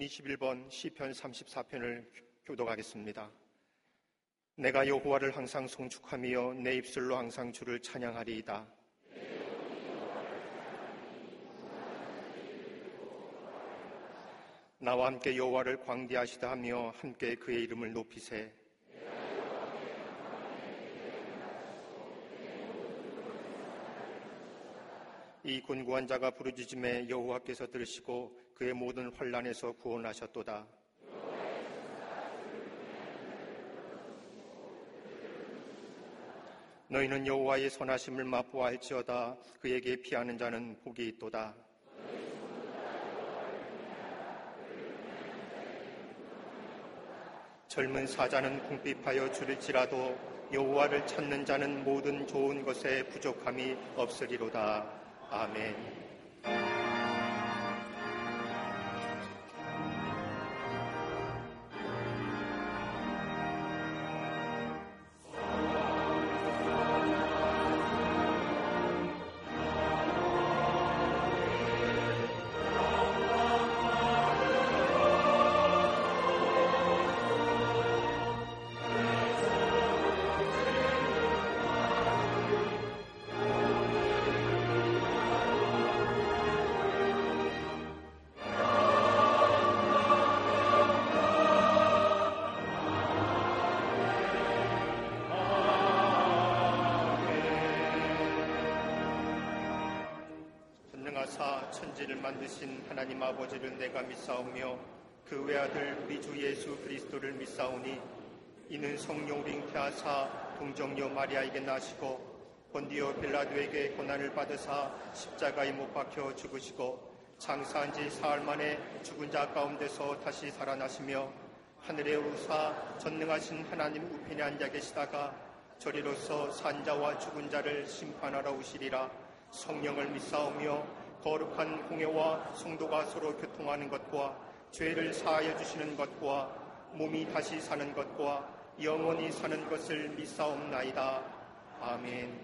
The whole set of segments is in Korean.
2021번 시편 34편을 교독하겠습니다. 내가 여호와를 항상 송축하며 내 입술로 항상 주를 찬양하리이다. 나와 함께 여호와를 광대하시다 하며 함께 그의 이름을 높이세. 이 곤고한 자가 부르짖음에 여호와께서 들으시고 그의 모든 환난에서 구원하셨도다. 너희는 여호와의 선하심을 맛보아할지어다. 그에게 피하는 자는 복이 있도다. 젊은 사자는 궁핍하여 줄일지라도 여호와를 찾는 자는 모든 좋은 것에 부족함이 없으리로다. 아멘. 천지를 만드신 하나님 아버지를 내가 믿사오며 그 외아들 우리 주 예수 그리스도를 믿사오니 이는 성령으로 잉태하사 동정녀 마리아에게 나시고 본디오 빌라도에게 고난을 받으사 십자가에 못 박혀 죽으시고 장사한 지 사흘 만에 죽은 자 가운데서 다시 살아나시며 하늘에 오르사 전능하신 하나님 우편에 앉아 계시다가 저리로서 산자와 죽은 자를 심판하러 오시리라. 성령을 믿사오며 거룩한 공회와 성도가 서로 교통하는 것과 죄를 사하여 주시는 것과 몸이 다시 사는 것과 영원히 사는 것을 믿사옵나이다. 아멘.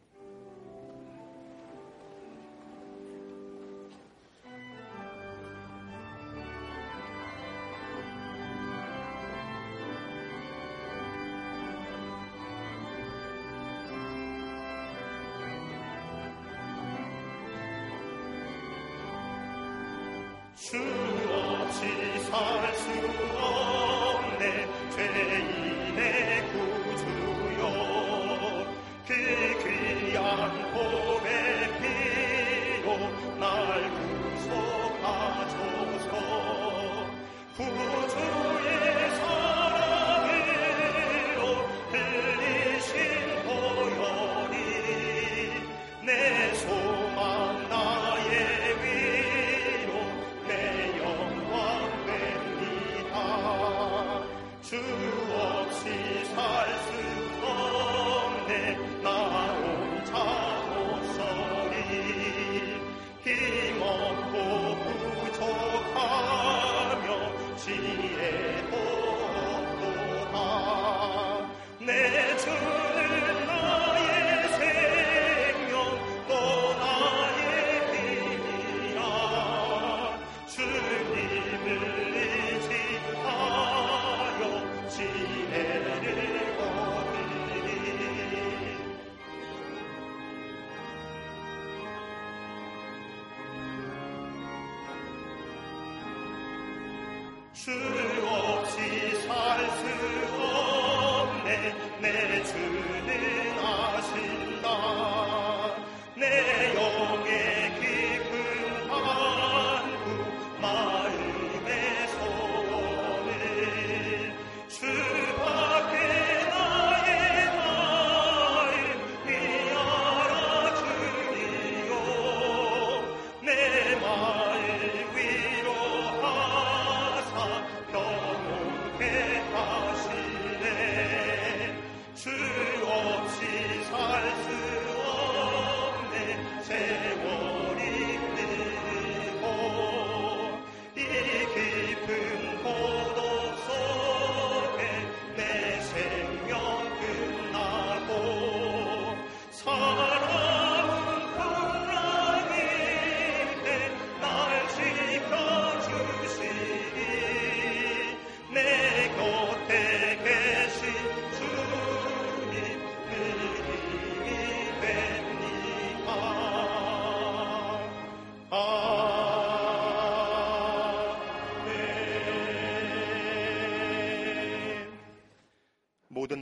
주 없이 살 수 없네 죄인의 구주요 그 귀한 보배 피로 날 구속하소서 구주의 사랑으로 흘리신 보혈이 내 소망 나의 주 없이 살 수 없네 나 혼자 못 서리 힘없고 부족하며 지혜도 없도다 내 주는 나의 생명 또 나의 힘이라 주님을 의지하여 지혜를 얻으리 주 없이 살 수 없네 내 주는 아신다 내 영의 깊은 간구 마음의 소원을 주밖에 나의 마음 위하라 주리요 내 마음 위로하사 평온케 하시네 주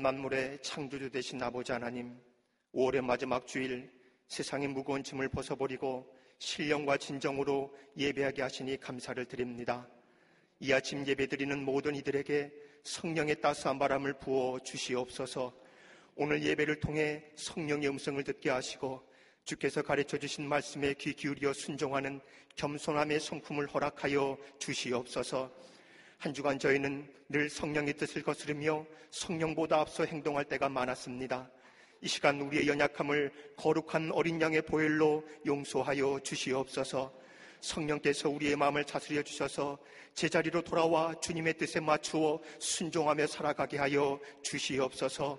온 만물의 창조주 되신 아버지 하나님, 5월의 마지막 주일 세상의 무거운 짐을 벗어버리고 신령과 진정으로 예배하게 하시니 감사를 드립니다. 이 아침 예배드리는 모든 이들에게 성령의 따스한 바람을 부어 주시옵소서. 오늘 예배를 통해 성령의 음성을 듣게 하시고 주께서 가르쳐 주신 말씀에 귀 기울여 순종하는 겸손함의 성품을 허락하여 주시옵소서. 한 주간 저희는 늘 성령의 뜻을 거스르며 성령보다 앞서 행동할 때가 많았습니다. 이 시간 우리의 연약함을 거룩한 어린 양의 보혈로 용서하여 주시옵소서. 성령께서 우리의 마음을 다스려 주셔서 제자리로 돌아와 주님의 뜻에 맞추어 순종하며 살아가게 하여 주시옵소서.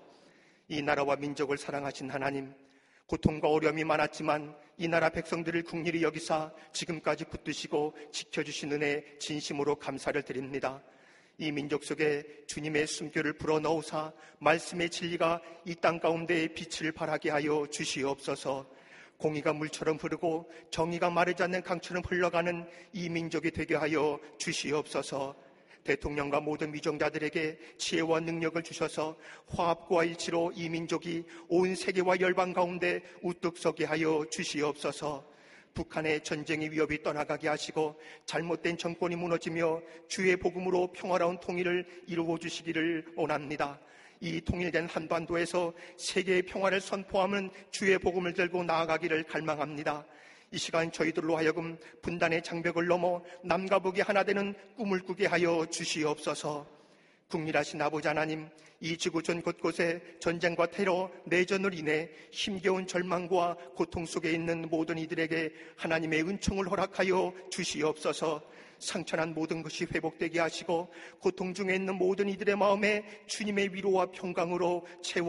이 나라와 민족을 사랑하신 하나님, 고통과 어려움이 많았지만 이 나라 백성들을 긍휼히 여기사 지금까지 붙드시고 지켜주신 은혜 진심으로 감사를 드립니다. 이 민족 속에 주님의 숨결을 불어넣으사 말씀의 진리가 이 땅 가운데에 빛을 발하게 하여 주시옵소서. 공의가 물처럼 흐르고 정의가 마르지 않는 강처럼 흘러가는 이 민족이 되게 하여 주시옵소서. 대통령과 모든 위정자들에게 지혜와 능력을 주셔서 화합과 일치로 이 민족이 온 세계와 열방 가운데 우뚝 서게 하여 주시옵소서. 북한의 전쟁의 위협이 떠나가게 하시고 잘못된 정권이 무너지며 주의 복음으로 평화로운 통일을 이루어 주시기를 원합니다. 이 통일된 한반도에서 세계의 평화를 선포하는 주의 복음을 들고 나아가기를 갈망합니다. 이 시간 저희들로 하여금 분단의 장벽을 넘어 남과 북이 하나 되는 꿈을 꾸게 하여 주시옵소서. 국민하신 아버지 하나님, 이 지구촌 곳곳에 전쟁과 테러, 내전을 인해 힘겨운 절망과 고통 속에 있는 모든 이들에게 하나님의 은총을 허락하여 주시옵소서. 상처난 모든 것이 회복되게 하시고 고통 중에 있는 모든 이들의 마음에 주님의 위로와 평강으로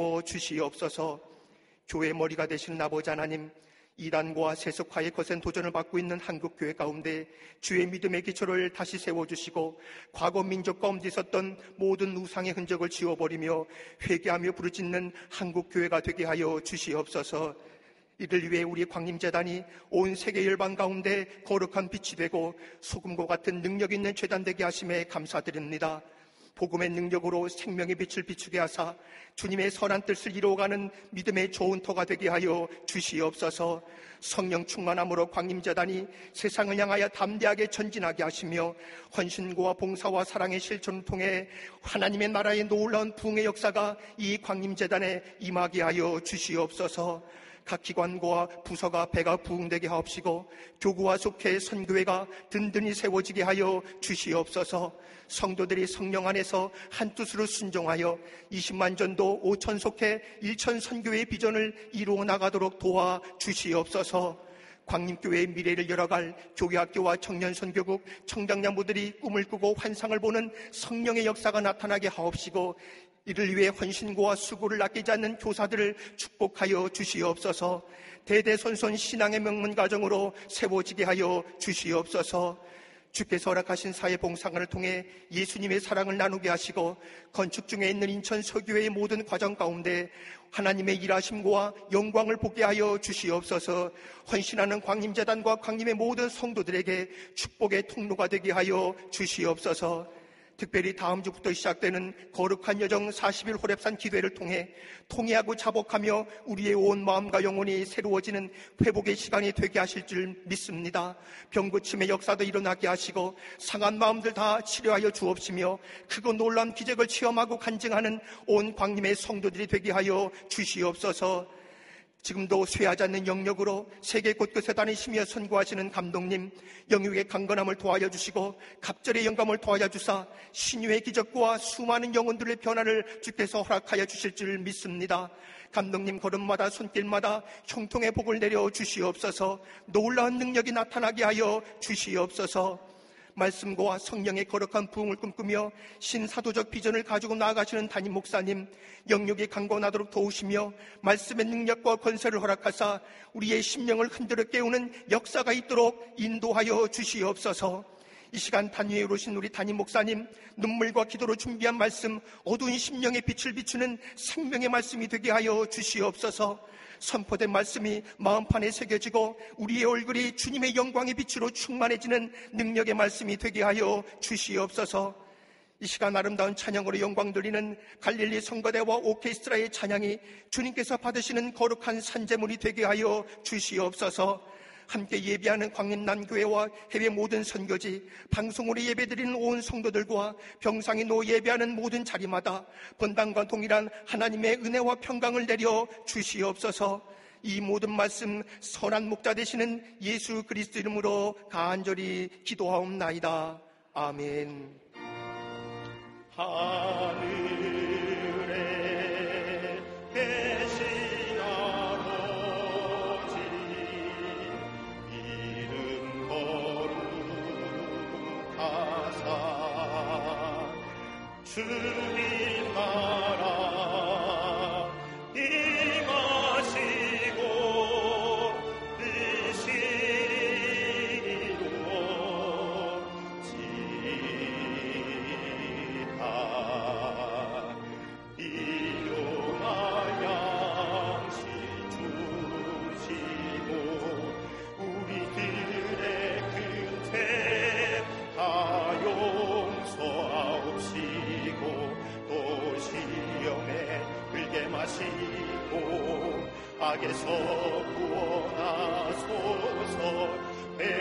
채워주시옵소서. 교회의 머리가 되시는 아버지 하나님, 이단과 세속화의 거센 도전을 받고 있는 한국교회 가운데 주의 믿음의 기초를 다시 세워주시고 과거 민족 가운데 있었던 모든 우상의 흔적을 지워버리며 회개하며 부르짖는 한국교회가 되게 하여 주시옵소서. 이를 위해 우리 광림재단이 온 세계 열방 가운데 거룩한 빛이 되고 소금과 같은 능력 있는 재단 되게 하심에 감사드립니다. 복음의 능력으로 생명의 빛을 비추게 하사 주님의 선한 뜻을 이루어가는 믿음의 좋은 터가 되게 하여 주시옵소서. 성령 충만함으로 광림재단이 세상을 향하여 담대하게 전진하게 하시며 헌신과 봉사와 사랑의 실천을 통해 하나님의 나라의 놀라운 부흥의 역사가 이 광림재단에 임하게 하여 주시옵소서. 각 기관과 부서가 배가 부흥되게 하옵시고 교구와 속회 선교회가 든든히 세워지게 하여 주시옵소서. 성도들이 성령 안에서 한뜻으로 순종하여 20만 전도 5천 속회 1천 선교회의 비전을 이루어 나가도록 도와 주시옵소서. 광림교회의 미래를 열어갈 교회학교와 청년선교국 청장장부들이 꿈을 꾸고 환상을 보는 성령의 역사가 나타나게 하옵시고 이를 위해 헌신과 수고를 아끼지 않는 교사들을 축복하여 주시옵소서. 대대손손 신앙의 명문 가정으로 세워지게 하여 주시옵소서. 주께서 허락하신 사회 봉사관을 통해 예수님의 사랑을 나누게 하시고 건축 중에 있는 인천 서교회의 모든 과정 가운데 하나님의 일하심과 영광을 보게 하여 주시옵소서. 헌신하는 광림재단과 광림의 모든 성도들에게 축복의 통로가 되게 하여 주시옵소서. 특별히 다음 주부터 시작되는 거룩한 여정 40일 호렙산 기도회를 통해 통회하고 자복하며 우리의 온 마음과 영혼이 새로워지는 회복의 시간이 되게 하실 줄 믿습니다. 병고침의 역사도 일어나게 하시고 상한 마음들 다 치료하여 주옵시며 크고 놀라운 기적을 체험하고 간증하는 온 광림의 성도들이 되게 하여 주시옵소서. 지금도 쇠하지 않는 영역으로 세계 곳곳에 다니시며 선고하시는 감독님, 영육의 강건함을 도와여 주시고 갑절의 영감을 도와여 주사 신유의 기적과 수많은 영혼들의 변화를 주께서 허락하여 주실 줄 믿습니다. 감독님 걸음마다 손길마다 형통의 복을 내려 주시옵소서. 놀라운 능력이 나타나게 하여 주시옵소서. 말씀과 성령의 거룩한 부흥을 꿈꾸며 신사도적 비전을 가지고 나아가시는 담임 목사님, 영육이 강건하도록 도우시며 말씀의 능력과 권세를 허락하사 우리의 심령을 흔들어 깨우는 역사가 있도록 인도하여 주시옵소서. 이 시간 단위에 오르신 우리 담임 목사님, 눈물과 기도로 준비한 말씀, 어두운 심령의 빛을 비추는 생명의 말씀이 되게 하여 주시옵소서. 선포된 말씀이 마음판에 새겨지고 우리의 얼굴이 주님의 영광의 빛으로 충만해지는 능력의 말씀이 되게 하여 주시옵소서. 이 시간 아름다운 찬양으로 영광 돌리는 갈릴리 성가대와 오케스트라의 찬양이 주님께서 받으시는 거룩한 산제물이 되게 하여 주시옵소서. 함께 예배하는 광림남교회와 해외 모든 선교지, 방송으로 예배드리는 온 성도들과 병상에 놓여 예배하는 모든 자리마다 본당과 동일한 하나님의 은혜와 평강을 내려 주시옵소서. 이 모든 말씀 선한 목자 되시는 예수 그리스도 이름으로 간절히 기도하옵나이다. 아멘. 하늘에 계신 아버지, 이름 거룩하사 주님 나라 임하시고 뜻이 이루어지이다. 일용할 양식 주시고 우리들의 근태 다 용서하옵시고 또 시험에 들게 마시고 악에서 구원하소서.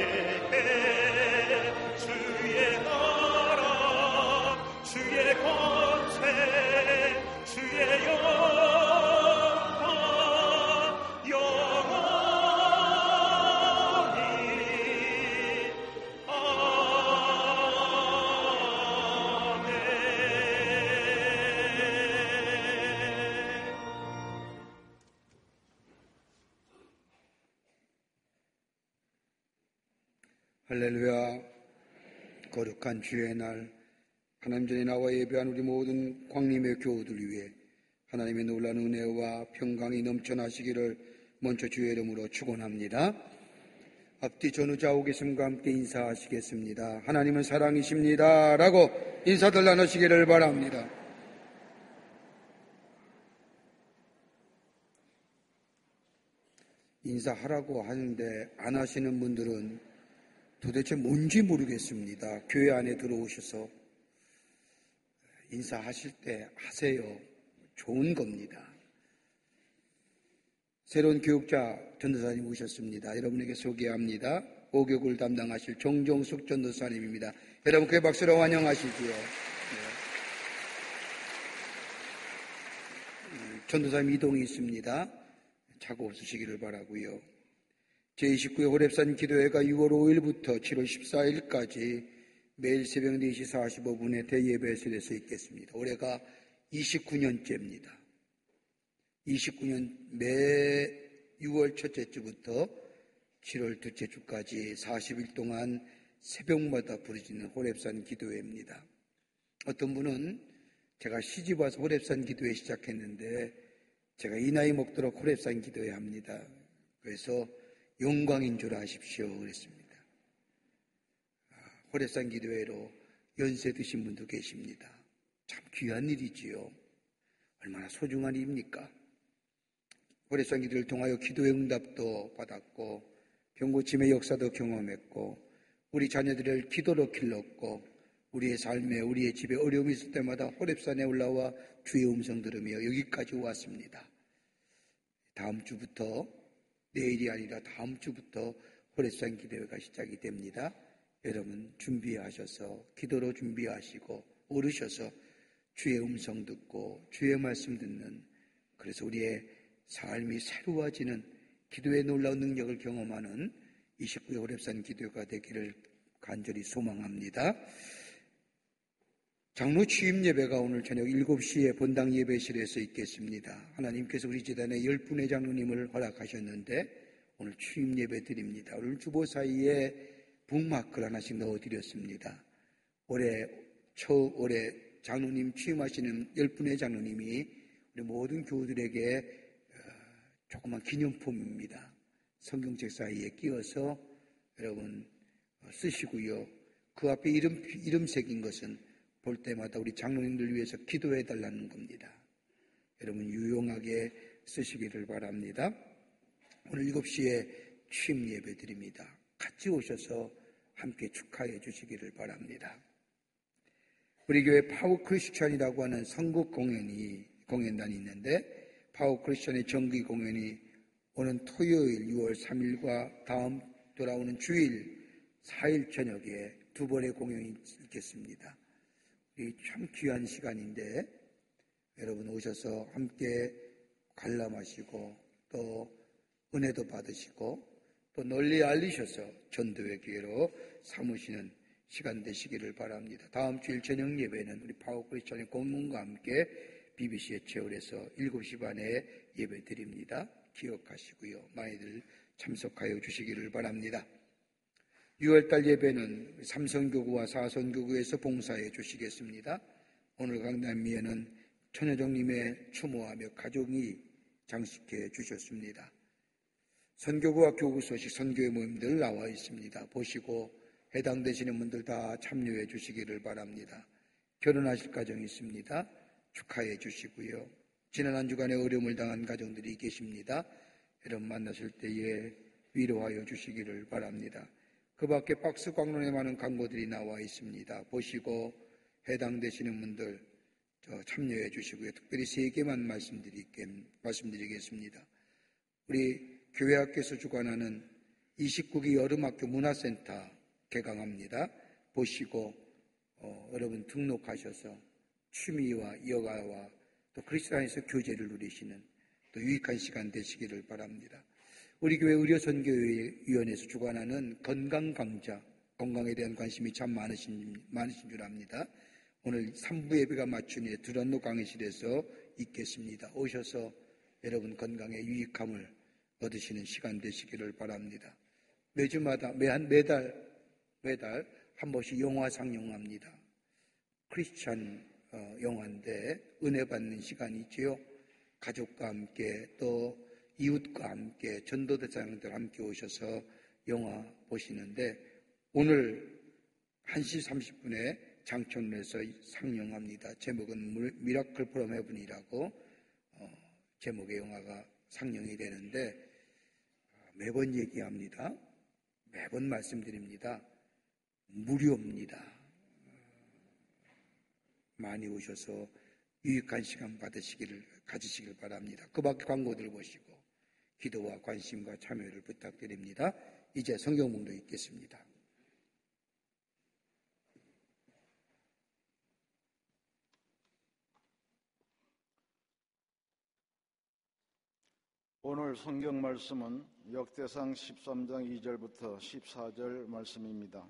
주의 나라 주의 권세 주의 영광 영원히 아멘. 할렐루야. 거룩한 주의 날, 하나님 전에 나와 예배한 우리 모든 광림의 교우들 위해 하나님의 놀라운 은혜와 평강이 넘쳐나시기를 먼저 주의 이름으로 축원합니다. 앞뒤 전후 좌우 계심과 함께 인사하시겠습니다. 하나님은 사랑이십니다 라고 인사들 나누시기를 바랍니다. 인사하라고 하는데 안 하시는 분들은 도대체 뭔지 모르겠습니다. 교회 안에 들어오셔서 인사하실 때 하세요. 좋은 겁니다. 새로운 교육자 전도사님 오셨습니다. 여러분에게 소개합니다. 오교육을 담당하실 정종숙 전도사님입니다. 여러분 그 박수로 환영하시지요. 네. 전도사님 이동이 있습니다. 자고 없으시기를 바라고요. 제29회 호랩산 기도회가 6월 5일부터 7월 14일까지 매일 새벽 4시 45분에 대예배실에서 있겠습니다. 올해가 29년째입니다. 29년 매 6월 첫째 주부터 7월 둘째 주까지 40일 동안 새벽마다 부르짖는 호랩산 기도회입니다. 어떤 분은 제가 시집 와서 호랩산 기도회 시작했는데 제가 이 나이 먹도록 호랩산 기도회 합니다. 그래서 영광인 줄 아십시오 그랬습니다. 호랩산 기도회로 연세 드신 분도 계십니다. 참 귀한 일이지요. 얼마나 소중한 일입니까? 호랩산 기도를 통하여 기도의 응답도 받았고 병고침의 역사도 경험했고 우리 자녀들을 기도로 길렀고 우리의 삶에 우리의 집에 어려움이 있을 때마다 호랩산에 올라와 주의 음성 들으며 여기까지 왔습니다. 다음 주부터 내일이 아니라 다음 주부터 호랩산 기도회가 시작이 됩니다. 여러분 준비하셔서 기도로 준비하시고 오르셔서 주의 음성 듣고 주의 말씀 듣는 그래서 우리의 삶이 새로워지는 기도의 놀라운 능력을 경험하는 29회 호랩산 기도회가 되기를 간절히 소망합니다. 장로 취임 예배가 오늘 저녁 7시에 본당 예배실에서 있겠습니다. 하나님께서 우리 재단에 10분의 장로님을 허락하셨는데 오늘 취임 예배 드립니다. 오늘 주보 사이에 북마크를 하나씩 넣어드렸습니다. 올해 장로님 취임하시는 10분의 장로님이 우리 모든 교우들에게 조그만 기념품입니다. 성경책 사이에 끼워서 여러분 쓰시고요. 그 앞에 이름 새긴 것은 볼 때마다 우리 장로님들 위해서 기도해 달라는 겁니다. 여러분 유용하게 쓰시기를 바랍니다. 오늘 7시에 취임 예배 드립니다. 같이 오셔서 함께 축하해 주시기를 바랍니다. 우리 교회 파워 크리스천이라고 하는 선곡 공연단이 있는데 파워 크리스천의 정기 공연이 오는 토요일 6월 3일과 다음 돌아오는 주일 4일 저녁에 두 번의 공연이 있겠습니다. 우리 참 귀한 시간인데 여러분 오셔서 함께 관람하시고 또 은혜도 받으시고 또 널리 알리셔서 전도의 기회로 삼으시는 시간 되시기를 바랍니다. 다음 주일 저녁 예배는 우리 파워 크리스천의 공문과 함께 BBC의 채울에서 7시 반에 예배 드립니다. 기억하시고요. 많이들 참석하여 주시기를 바랍니다. 6월달 예배는 삼성교구와 사선교구에서 봉사해 주시겠습니다. 오늘 강남미에는 천여정님의 추모하며 가족이 장식해 주셨습니다. 선교구와 교구 소식 선교회 모임들 나와 있습니다. 보시고 해당되시는 분들 다 참여해 주시기를 바랍니다. 결혼하실 가정이 있습니다. 축하해 주시고요. 지난 한 주간에 어려움을 당한 가정들이 계십니다. 여러분 만나실 때에 위로하여 주시기를 바랍니다. 그 밖에 박스 광론에 많은 광고들이 나와 있습니다. 보시고 해당되시는 분들 참여해 주시고요. 특별히 3개만 말씀드리겠습니다. 우리 교회학교에서 주관하는 29기 여름학교 문화센터 개강합니다. 보시고 여러분 등록하셔서 취미와 여가와 또 그리스도 안에서 교제를 누리시는 또 유익한 시간 되시기를 바랍니다. 우리 교회 의료선교위원회에서 주관하는 건강강좌, 건강에 대한 관심이 참 많으신 줄 압니다. 오늘 3부 예배가 맞춘 두란노 강의실에서 있겠습니다. 오셔서 여러분 건강에 유익함을 얻으시는 시간 되시기를 바랍니다. 매주마다 매달 한 번씩 영화 상영합니다. 크리스찬 영화인데 은혜 받는 시간이 있지요. 가족과 함께 또 이웃과 함께 전도대장들 함께 오셔서 영화 보시는데 오늘 1시 30분에 장천에서 상영합니다. 제목은 미라클 프롬 헤븐이라고 제목의 영화가 상영이 되는데 매번 얘기합니다. 매번 말씀드립니다. 무료입니다. 많이 오셔서 유익한 시간 가지시길 바랍니다. 그 밖에 광고들 보시고 기도와 관심과 참여를 부탁드립니다. 이제 성경봉도 읽겠습니다. 오늘 성경 말씀은 역대상 13장 2절부터 14절 말씀입니다.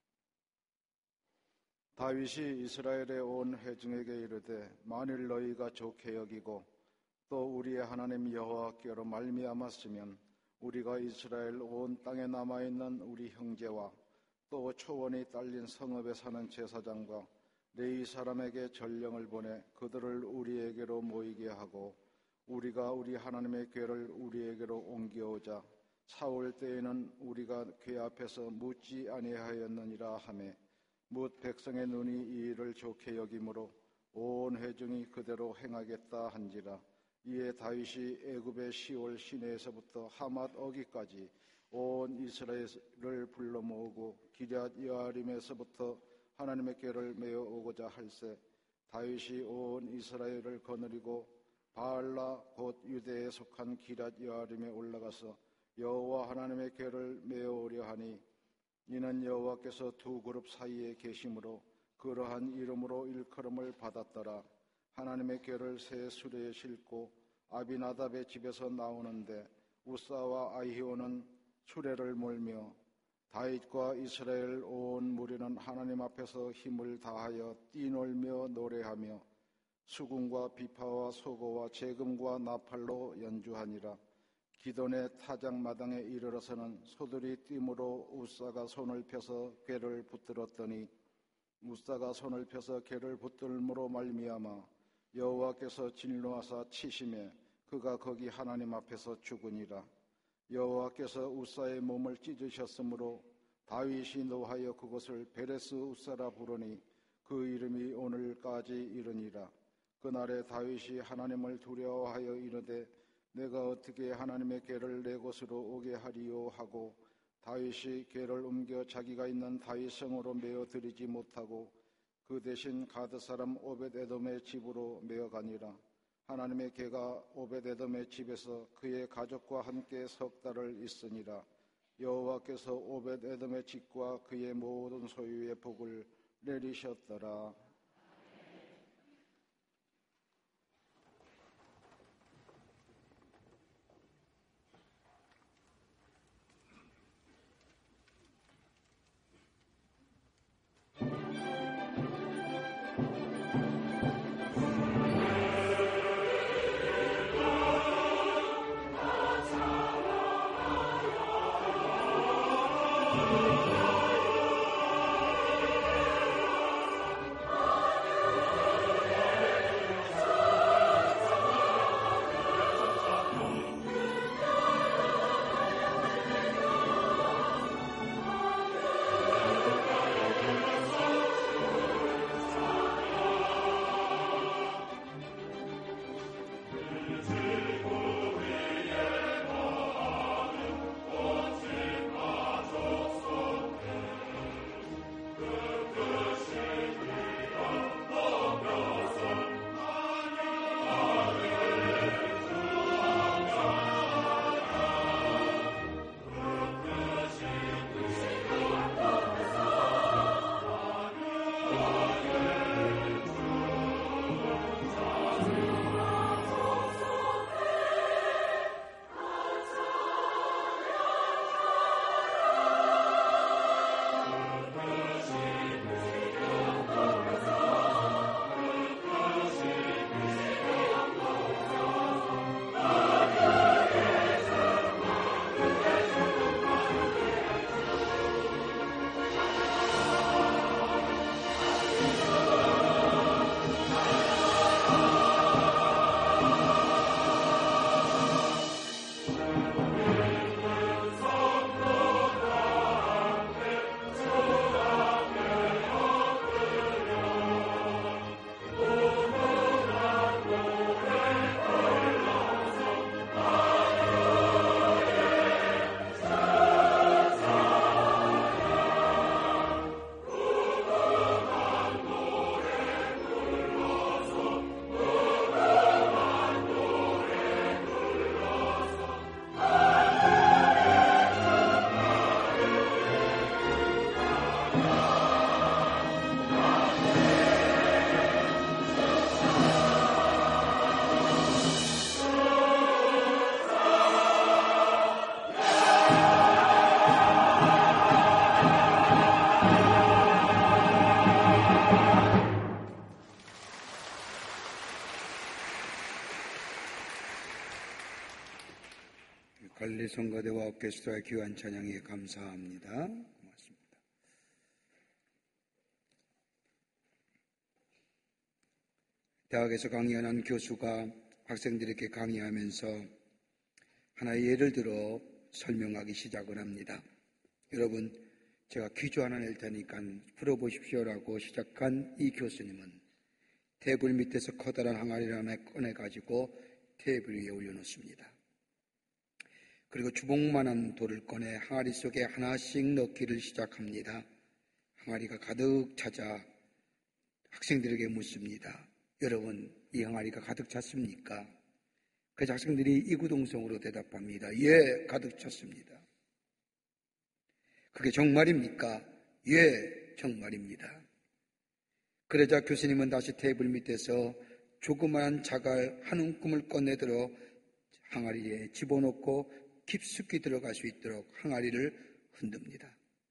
다윗이 이스라엘의 온 회중에게 이르되 만일 너희가 좋게 여기고 또 우리의 하나님 여호와께로 말미암았으면 우리가 이스라엘 온 땅에 남아있는 우리 형제와 또 초원이 딸린 성읍에 사는 제사장과 레위 사람에게 전령을 보내 그들을 우리에게로 모이게 하고 우리가 우리 하나님의 궤를 우리에게로 옮겨오자 사울 때에는 우리가 궤 앞에서 묻지 아니하였느니라 하매 뭇 백성의 눈이 이 일을 좋게 여김으로 온 회중이 그대로 행하겠다 한지라. 이에 다윗이 애굽의 시올 시내에서부터 하맛 어기까지 온 이스라엘을 불러 모으고 기럇 여아림에서부터 하나님의 궤를 메어 오고자 할세 다윗이 온 이스라엘을 거느리고 바알라 곧 유대에 속한 기럇 여아림에 올라가서 여호와 하나님의 궤를 메어 오려 하니 이는 여호와께서 두 그룹 사이에 계심으로 그러한 이름으로 일컬음을 받았더라. 하나님의 궤를 새 수레에 싣고 아비나답의 집에서 나오는데 우사와 아히오는 수레를 몰며 다윗과 이스라엘 온 무리는 하나님 앞에서 힘을 다하여 뛰놀며 노래하며 수금과 비파와 소고와 재금과 나팔로 연주하니라. 기돈의 타작마당에 이르러서는 소들이 띠므로 우사가 손을 펴서 궤를 붙들었더니 우사가 손을 펴서 궤를 붙들므로 말미암아 여호와께서 진노하사 치심에 그가 거기 하나님 앞에서 죽으니라. 여호와께서 우사의 몸을 찢으셨으므로 다윗이 노하여 그곳을 베레스 우사라 부르니 그 이름이 오늘까지 이르니라. 그날에 다윗이 하나님을 두려워하여 이르되 내가 어떻게 하나님의 궤를 내 곳으로 오게 하리요 하고 다윗이 궤를 옮겨 자기가 있는 다윗성으로 메어 드리지 못하고 그 대신 가드 사람 오벳에돔의 집으로 메어가니라. 하나님의 개가 오벳에돔의 집에서 그의 가족과 함께 석 달을 있으니라. 여호와께서 오벳에돔의 집과 그의 모든 소유의 복을 내리셨더라. 갈릴리 성가대와 오케스트라의 귀한 찬양에 감사합니다. 고맙습니다. 대학에서 강의하는 교수가 학생들에게 강의하면서 하나의 예를 들어 설명하기 시작을 합니다. 여러분, 제가 퀴즈 하나 낼 테니까 풀어보십시오라고 시작한 이 교수님은 테이블 밑에서 커다란 항아리를 하나 꺼내가지고 테이블 위에 올려놓습니다. 그리고 주먹만한 돌을 꺼내 항아리 속에 하나씩 넣기를 시작합니다. 항아리가 가득 차자 학생들에게 묻습니다. 여러분, 이 항아리가 가득 찼습니까? 그래서 학생들이 이구동성으로 대답합니다. 예, 가득 찼습니다. 그게 정말입니까? 예, 정말입니다. 그러자 교수님은 다시 테이블 밑에서 조그마한 자갈 한 움큼을 꺼내들어 항아리에 집어넣고 깊숙이 들어갈 수 있도록 항아리를 흔듭니다.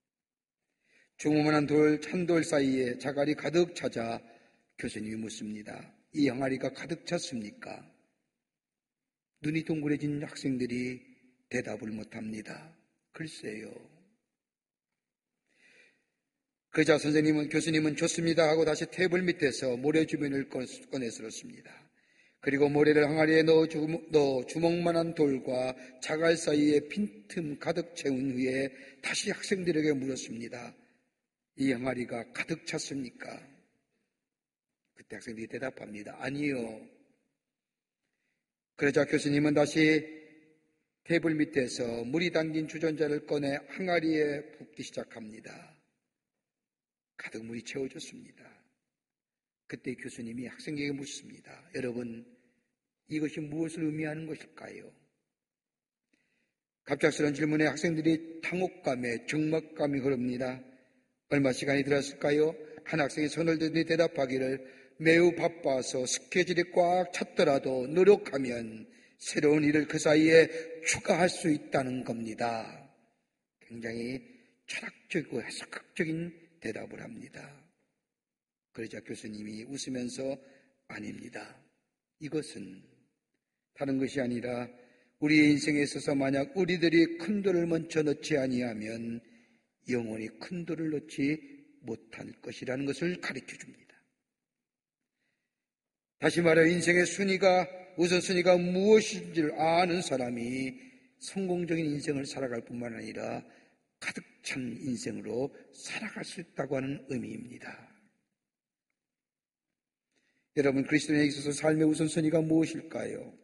조그마한 찬돌 사이에 자갈이 가득 차자 교수님이 묻습니다. 이 항아리가 가득 찼습니까? 눈이 동그래진 학생들이 대답을 못합니다. 글쎄요. 그러자 교수님은 좋습니다 하고 다시 테이블 밑에서 모래 주변을 꺼내 들었습니다. 그리고 모래를 항아리에 넣어 주먹만한 돌과 자갈 사이에 빈틈 가득 채운 후에 다시 학생들에게 물었습니다. 이 항아리가 가득 찼습니까? 그때 학생들이 대답합니다. 아니요. 그러자 교수님은 다시 테이블 밑에서 물이 담긴 주전자를 꺼내 항아리에 붓기 시작합니다. 가득 물이 채워졌습니다. 그때 교수님이 학생에게 묻습니다. 여러분, 이것이 무엇을 의미하는 것일까요? 갑작스러운 질문에 학생들이 당혹감에 적막감이 흐릅니다. 얼마 시간이 들었을까요? 한 학생이 손을 들더니 대답하기를 매우 바빠서 스케줄이 꽉 찼더라도 노력하면 새로운 일을 그 사이에 추가할 수 있다는 겁니다. 굉장히 철학적이고 해석학적인 대답을 합니다. 그러자 교수님이 웃으면서 아닙니다. 이것은 다른 것이 아니라 우리의 인생에 있어서 만약 우리들이 큰 돌을 먼저 넣지 아니하면 영원히 큰 돌을 넣지 못할 것이라는 것을 가르쳐 줍니다. 다시 말해 인생의 우선순위가 무엇인지를 아는 사람이 성공적인 인생을 살아갈 뿐만 아니라 가득 찬 인생으로 살아갈 수 있다고 하는 의미입니다. 여러분, 그리스도인에게 있어서 삶의 우선순위가 무엇일까요?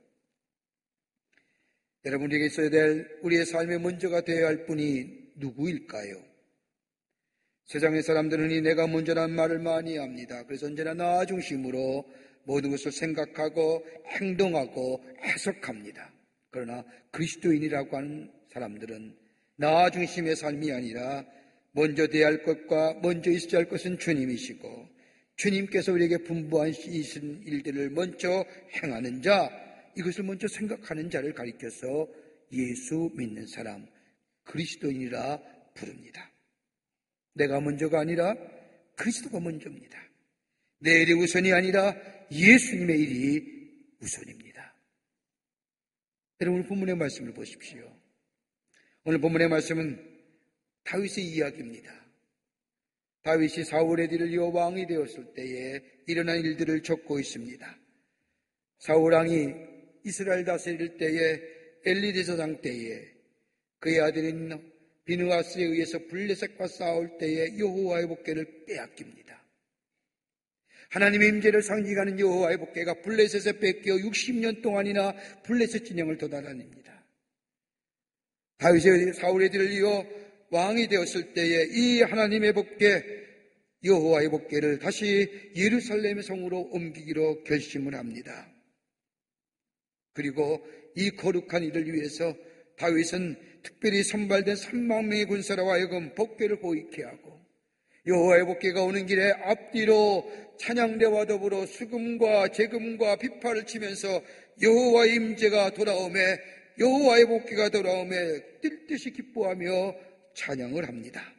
여러분에게 있어야 될 우리의 삶의 먼저가 되어야 할 분이 누구일까요? 세상의 사람들은 흔히 내가 먼저란 말을 많이 합니다. 그래서 언제나 나 중심으로 모든 것을 생각하고 행동하고 해석합니다. 그러나 그리스도인이라고 하는 사람들은 나 중심의 삶이 아니라 먼저 돼야 할 것과 먼저 있어야 할 것은 주님이시고 주님께서 우리에게 분부하신 일들을 먼저 행하는 자, 이것을 먼저 생각하는 자를 가리켜서 예수 믿는 사람, 그리스도인이라 부릅니다. 내가 먼저가 아니라 그리스도가 먼저입니다. 내 일이 우선이 아니라 예수님의 일이 우선입니다. 여러분, 오늘 본문의 말씀을 보십시오. 오늘 본문의 말씀은 다윗의 이야기입니다. 다윗이 사울의 뒤를 이어 왕이 되었을 때에 일어난 일들을 적고 있습니다. 사울 왕이 이스라엘 다스릴 때에 엘리 제사장 때에 그의 아들인 비느하스에 의해서 블레셋과 싸울 때에 여호와의 복궤를 빼앗깁니다. 하나님의 임재를 상징하는 여호와의 복궤가 블레셋에 뺏겨 60년 동안이나 블레셋 진영을 돌아다닙니다. 다윗이 사울의 뒤를 이어 왕이 되었을 때에 이 하나님의 복궤, 여호와의 복궤를 다시 예루살렘의 성으로 옮기기로 결심을 합니다. 그리고 이 거룩한 일을 위해서 다윗은 특별히 선발된 3만 명의 군사로 하여금 복궤를 보이게 하고 여호와의 복궤가 오는 길에 앞뒤로 찬양대와 더불어 수금과 제금과 비파를 치면서 여호와의 임재가 돌아오매 여호와의 복궤가 돌아오매 뛸 듯이 기뻐하며 찬양을 합니다.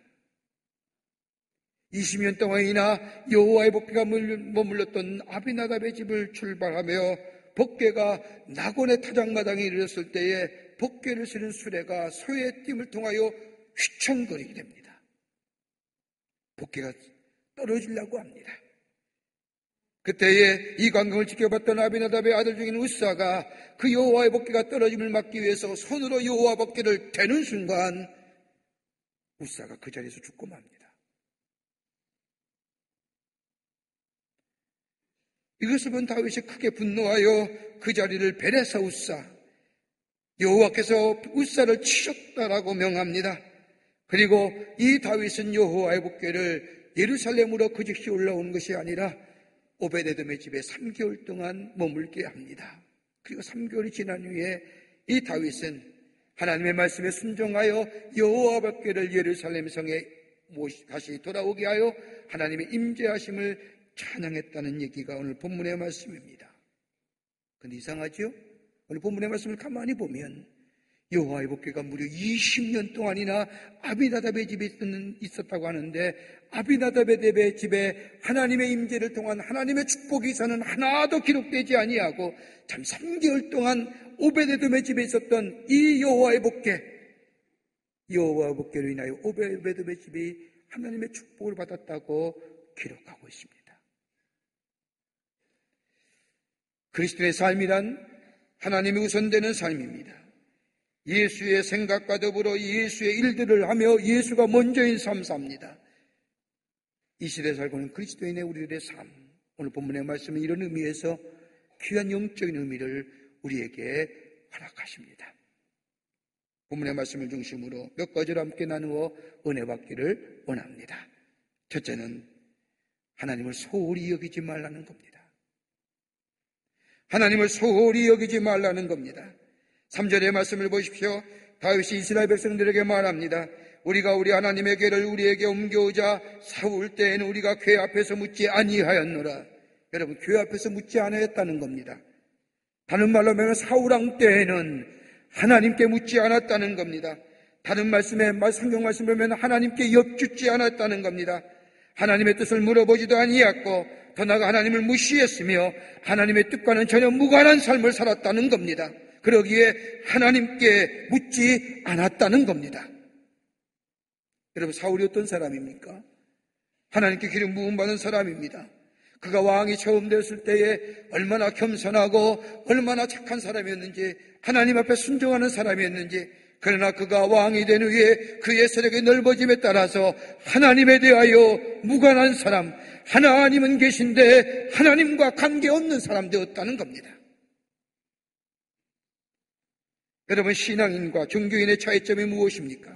20년 동안이나 여호와의 복궤가 머물렀던 아비나답의 집을 출발하며 복궤가 낙원의 타작마당에 이르렀을 때에 복궤를 쓰는 수레가 소의 띠을 통하여 휘청거리게 됩니다. 복궤가 떨어지려고 합니다. 그때에 이 광경을 지켜봤던 아비나답의 아들 중인 우사가 그 여호와의 복궤가 떨어짐을 막기 위해서 손으로 여호와 복궤를 대는 순간 우사가 그 자리에서 죽고 맙니다. 이것을 본 다윗이 크게 분노하여 그 자리를 베레사 우사, 여호와께서 우사를 치셨다라고 명합니다. 그리고 이 다윗은 여호와의 복궤를 예루살렘으로 그 즉시 올라오는 것이 아니라 오베데돔의 집에 3개월 동안 머물게 합니다. 그리고 3개월이 지난 후에 이 다윗은 하나님의 말씀에 순종하여 여호와 복궤를 예루살렘 성에 다시 돌아오게 하여 하나님의 임재하심을 찬양했다는 얘기가 오늘 본문의 말씀입니다. 근데 이상하죠? 오늘 본문의 말씀을 가만히 보면 여호와의 복궤가 무려 20년 동안이나 아비나답의 집에 있었다고 하는데 아비나답의 집에 하나님의 임재를 통한 하나님의 축복이서는 하나도 기록되지 아니하고 참 3개월 동안 오베데돔의 집에 있었던 이 여호와의 복궤, 여호와의 복궤로 인하여 오베데돔의 집이 하나님의 축복을 받았다고 기록하고 있습니다. 그리스도의 삶이란 하나님이 우선되는 삶입니다. 예수의 생각과 더불어 예수의 일들을 하며 예수가 먼저인 삶 삽니다. 이 시대에 살고 있는 그리스도인의 우리들의 삶, 오늘 본문의 말씀은 이런 의미에서 귀한 영적인 의미를 우리에게 허락하십니다. 본문의 말씀을 중심으로 몇 가지를 함께 나누어 은혜 받기를 원합니다. 첫째는 하나님을 소홀히 여기지 말라는 겁니다. 하나님을 소홀히 여기지 말라는 겁니다. 3절의 말씀을 보십시오. 다윗이 이스라엘 백성들에게 말합니다. 우리가 우리 하나님의 궤를 우리에게 옮겨오자 사울 때에는 우리가 궤 앞에서 묻지 아니하였노라. 여러분, 궤 앞에서 묻지 않았다는 겁니다. 다른 말로 하면 사울왕 때에는 하나님께 묻지 않았다는 겁니다. 다른 말씀에 성경 말씀을 보면 하나님께 엽죽지 않았다는 겁니다. 하나님의 뜻을 물어보지도 아니했고 더 나아가 하나님을 무시했으며 하나님의 뜻과는 전혀 무관한 삶을 살았다는 겁니다. 그러기에 하나님께 묻지 않았다는 겁니다. 여러분, 사울이 어떤 사람입니까? 하나님께 기름 부음 받은 사람입니다. 그가 왕이 처음 되었을 때에 얼마나 겸손하고 얼마나 착한 사람이었는지, 하나님 앞에 순종하는 사람이었는지, 그러나 그가 왕이 된 후에 그의 세력의 넓어짐에 따라서 하나님에 대하여 무관한 사람, 하나님은 계신데 하나님과 관계없는 사람 되었다는 겁니다. 여러분, 신앙인과 종교인의 차이점이 무엇입니까?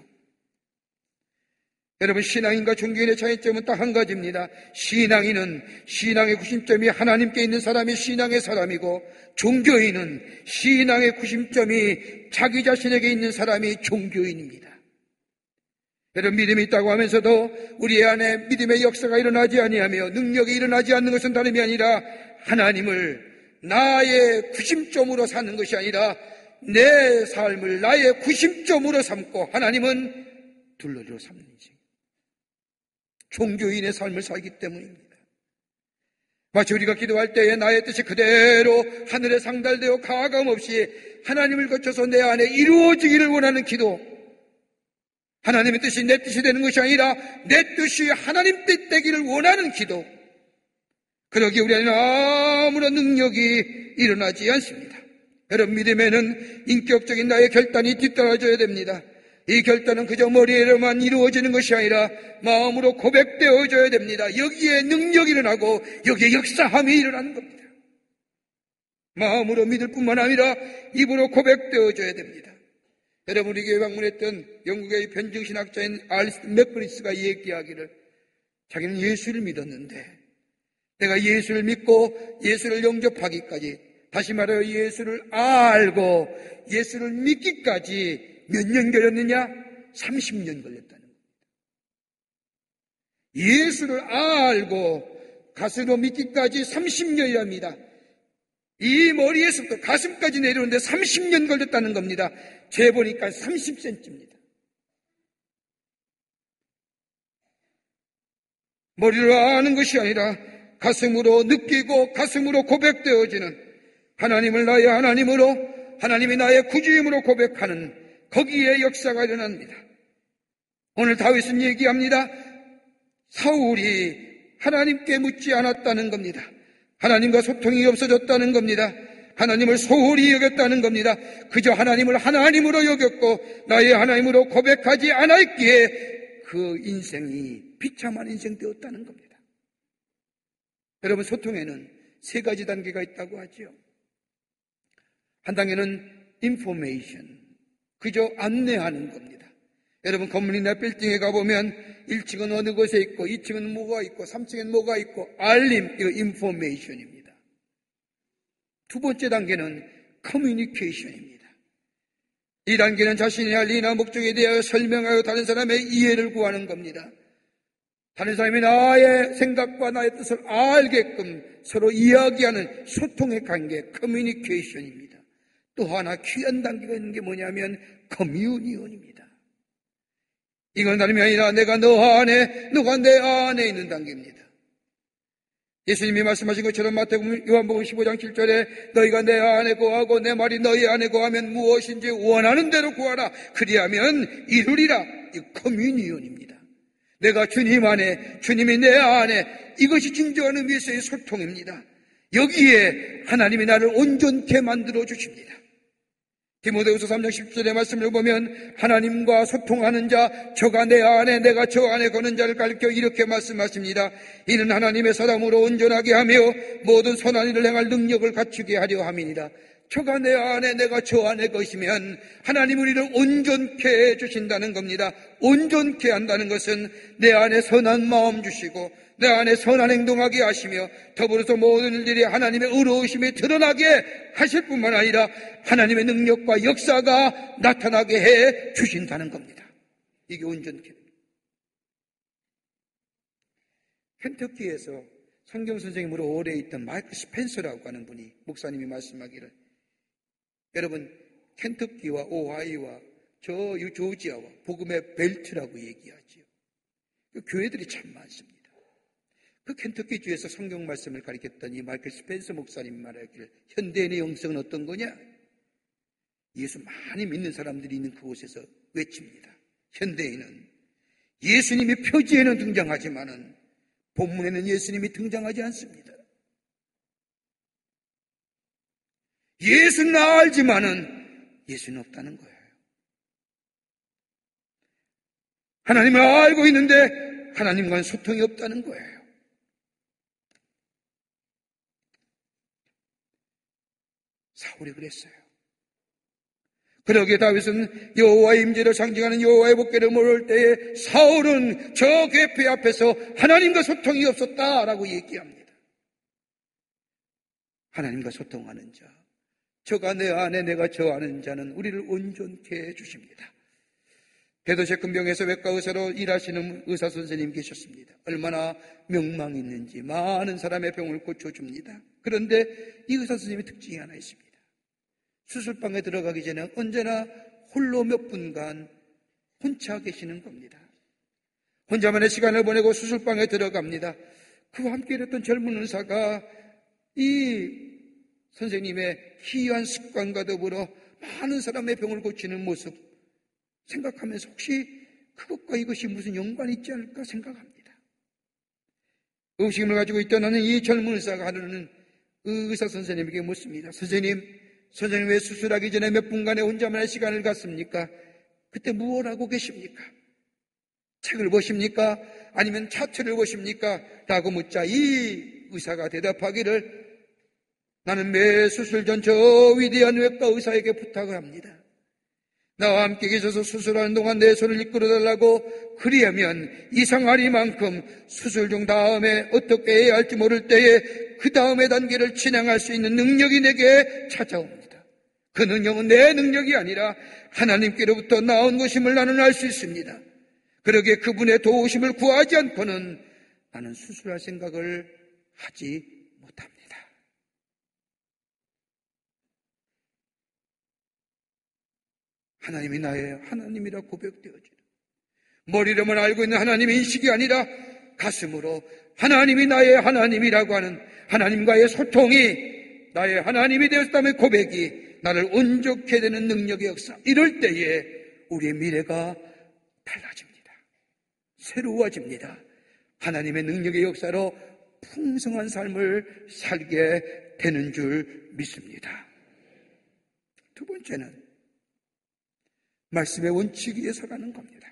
여러분, 신앙인과 종교인의 차이점은 딱 한 가지입니다. 신앙인은 신앙의 구심점이 하나님께 있는 사람이 신앙의 사람이고, 종교인은 신앙의 구심점이 자기 자신에게 있는 사람이 종교인입니다. 여러분, 믿음이 있다고 하면서도 우리 안에 믿음의 역사가 일어나지 아니하며 능력이 일어나지 않는 것은 다름이 아니라 하나님을 나의 구심점으로 사는 것이 아니라 내 삶을 나의 구심점으로 삼고 하나님은 둘러리로 삼는지, 종교인의 삶을 살기 때문입니다. 마치 우리가 기도할 때에 나의 뜻이 그대로 하늘에 상달되어 가감 없이 하나님을 거쳐서 내 안에 이루어지기를 원하는 기도, 하나님의 뜻이 내 뜻이 되는 것이 아니라 내 뜻이 하나님 뜻 되기를 원하는 기도, 그러기에 우리 안에는 아무런 능력이 일어나지 않습니다. 여러분, 믿음에는 인격적인 나의 결단이 뒤따라져야 됩니다. 이 결단은 그저 머리로만 이루어지는 것이 아니라 마음으로 고백되어져야 됩니다. 여기에 능력이 일어나고 여기에 역사함이 일어나는 겁니다. 마음으로 믿을 뿐만 아니라 입으로 고백되어져야 됩니다. 여러분, 우리 교회 방문했던 영국의 변증신학자인 알리스 맥브리스가 얘기하기를, 자기는 예수를 믿었는데 내가 예수를 믿고 예수를 영접하기까지, 다시 말하여 예수를 알고 예수를 믿기까지 몇 년 걸렸느냐? 30년 걸렸다는 겁니다. 예수를 알고 가슴으로 믿기까지 30년이랍니다. 이 머리에서부터 가슴까지 내려오는데 30년 걸렸다는 겁니다. 재보니까 30cm입니다. 머리로 아는 것이 아니라 가슴으로 느끼고 가슴으로 고백되어지는, 하나님을 나의 하나님으로, 하나님이 나의 구주임으로 고백하는 거기에 역사가 일어납니다. 오늘 다윗은 얘기합니다. 사울이 하나님께 묻지 않았다는 겁니다. 하나님과 소통이 없어졌다는 겁니다. 하나님을 소홀히 여겼다는 겁니다. 그저 하나님을 하나님으로 여겼고 나의 하나님으로 고백하지 않았기에 그 인생이 비참한 인생 되었다는 겁니다. 여러분, 소통에는 세 가지 단계가 있다고 하죠. 한 단계는 information, 그저 안내하는 겁니다. 여러분, 건물이나 빌딩에 가보면 1층은 어느 곳에 있고 2층은 뭐가 있고 3층엔 뭐가 있고 알림, 이거 인포메이션입니다. 두 번째 단계는 커뮤니케이션입니다. 이 단계는 자신의 할 일이나 목적에 대하여 설명하여 다른 사람의 이해를 구하는 겁니다. 다른 사람이 나의 생각과 나의 뜻을 알게끔 서로 이야기하는 소통의 관계, 커뮤니케이션입니다. 또 하나 귀한 단계가 있는 게 뭐냐면 커뮤니언입니다. 이건 다름이 아니라 내가 너 안에, 너가 내 안에 있는 단계입니다. 예수님이 말씀하신 것처럼 마태복음 요한복음 15장 7절에 너희가 내 안에 거하고 내 말이 너희 안에 거하면 무엇인지 원하는 대로 구하라. 그리하면 이루리라. 이 커뮤니언입니다. 내가 주님 안에, 주님이 내 안에, 이것이 진정한 의미에서의 소통입니다. 여기에 하나님이 나를 온전케 만들어 주십니다. 디모데후서 3장 10절의 말씀을 보면 하나님과 소통하는 자, 저가 내 안에 내가 저 안에 거는 자를 가리켜 이렇게 말씀하십니다. 이는 하나님의 사람으로 온전하게 하며 모든 선한 일을 행할 능력을 갖추게 하려 함이니라. 저가 내 안에 내가 저 안에 것이면 하나님 우리를 온전케 해주신다는 겁니다. 온전케 한다는 것은 내 안에 선한 마음 주시고 내 안에 선한 행동하게 하시며 더불어서 모든 일들이 하나님의 의로우심이 드러나게 하실 뿐만 아니라 하나님의 능력과 역사가 나타나게 해 주신다는 겁니다. 이게 온전케. 켄터키에서 성경선생님으로 오래 있던 마이크 스펜서라고 하는 분이 목사님이 말씀하기를, 여러분 켄터키와 오하이오와 저 조지아와 복음의 벨트라고 얘기하지요. 그 교회들이 참 많습니다. 그 켄터키 주에서 성경 말씀을 가르쳤던 이 마이클 스펜서 목사님 말하기를, 현대인의 영성은 어떤 거냐? 예수 많이 믿는 사람들이 있는 그곳에서 외칩니다. 현대인은 예수님이 표지에는 등장하지만은 본문에는 예수님이 등장하지 않습니다. 예수는 알지만은 예수는 없다는 거예요. 하나님을 알고 있는데 하나님과는 소통이 없다는 거예요. 사울이 그랬어요. 그러기에 다윗은 여호와의 임재를 상징하는 여호와의 복궤를 모를 때에 사울은 저 괴폐 앞에서 하나님과 소통이 없었다라고 얘기합니다. 하나님과 소통하는 자, 저가 내 안에 내가 저 아는 자는 우리를 온전케 해주십니다. 대도시금병에서 외과 의사로 일하시는 의사 선생님 계셨습니다. 얼마나 명망이 있는지 많은 사람의 병을 고쳐줍니다. 그런데 이 의사 선생님의 특징이 하나 있습니다. 수술방에 들어가기 전에 언제나 홀로 몇 분간 혼자 계시는 겁니다. 혼자만의 시간을 보내고 수술방에 들어갑니다. 그와 함께 일했던 젊은 의사가 이 선생님의 희귀한 습관과 더불어 많은 사람의 병을 고치는 모습 생각하면서 혹시 그것과 이것이 무슨 연관이 있지 않을까 생각합니다. 의식을 가지고 있던 이 젊은 의사가 하루는 의사 선생님에게 묻습니다. 선생님 왜 수술하기 전에 몇 분간의 혼자만의 시간을 갖습니까? 그때 무엇 하고 계십니까? 책을 보십니까? 아니면 차트를 보십니까? 라고 묻자 이 의사가 대답하기를, 나는 매 수술 전 저 위대한 외과 의사에게 부탁을 합니다. 나와 함께 계셔서 수술하는 동안 내 손을 이끌어달라고, 그리하면 이상하리만큼 수술 중 다음에 어떻게 해야 할지 모를 때에 그 다음의 단계를 진행할 수 있는 능력이 내게 찾아옵니다. 그 능력은 내 능력이 아니라 하나님께로부터 나온 것임을 나는 알 수 있습니다. 그러기에 그분의 도우심을 구하지 않고는 나는 수술할 생각을 하지 못합니다. 하나님이 나의 하나님이라 고백되어지는, 머리로만 알고 있는 하나님의 인식이 아니라 가슴으로 하나님이 나의 하나님이라고 하는 하나님과의 소통이 나의 하나님이 되었다면 고백이 나를 온전케 되는 능력의 역사, 이럴 때에 우리의 미래가 달라집니다. 새로워집니다. 하나님의 능력의 역사로 풍성한 삶을 살게 되는 줄 믿습니다. 두 번째는 말씀의 원칙 위에 서라는 겁니다.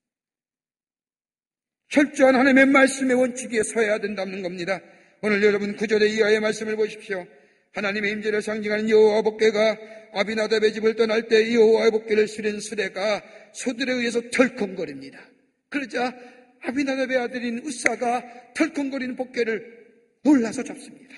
철저한 하나님의 말씀의 원칙 위에 서야 된다는 겁니다. 오늘 여러분 9절의 이하의 말씀을 보십시오. 하나님의 임재를 상징하는 여호와 복궤가 아비나답의 집을 떠날 때 여호와의 복궤를 실은 수레가 소들에 의해서 덜컹거립니다. 그러자 아비나답의 아들인 우사가 덜컹거리는 복궤를 놀라서 잡습니다.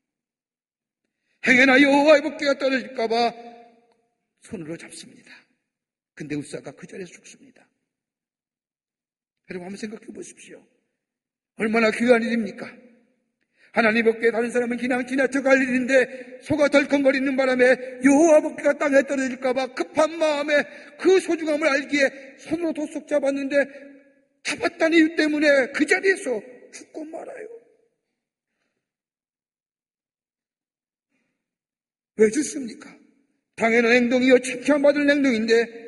행여나 여호와의 복궤가 떨어질까 봐 손으로 잡습니다. 근데 우사가 그 자리에서 죽습니다. 여러분 한번 생각해 보십시오. 얼마나 귀한 일입니까? 하나님 복궤 다른 사람은 그냥 지나쳐 갈 일인데 소가 덜컹거리는 바람에 여호와 복궤가 땅에 떨어질까 봐 급한 마음에 그 소중함을 알기에 손으로 도쏙 잡았는데 잡았다는 이유 때문에 그 자리에서 죽고 말아요. 왜 죽습니까? 당연한 행동이요 칭찬받을 행동인데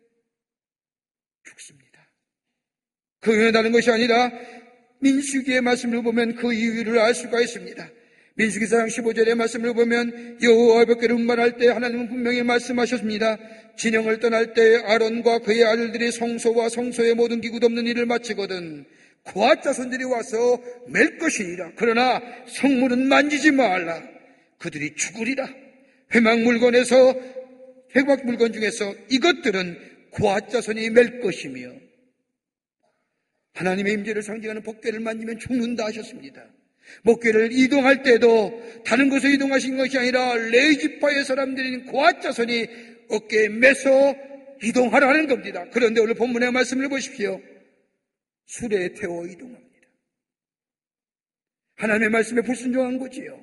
죽습니다. 그게 다른 것이 아니라 민수기의 말씀을 보면 그 이유를 알 수가 있습니다. 민수기 4장 15절의 말씀을 보면 여호와의 복궤를 운반할 때 하나님은 분명히 말씀하셨습니다. 진영을 떠날 때 아론과 그의 아들들이 성소와 성소의 모든 기구 덮는 일을 마치거든 그와 자손들이 와서 맬 것이니라. 그러나 성물은 만지지 말라. 그들이 죽으리라. 회막 물건 중에서 이것들은 고아자손이 맬 것이며 하나님의 임재를 상징하는 복궤를 만지면 죽는다 하셨습니다. 목궤를 이동할 때도 다른 곳에 이동하신 것이 아니라 레위지파의 사람들인 고아자손이 어깨에 매서 이동하라는 겁니다. 그런데 오늘 본문의 말씀을 보십시오. 수레에 태워 이동합니다. 하나님의 말씀에 불순종한 거지요.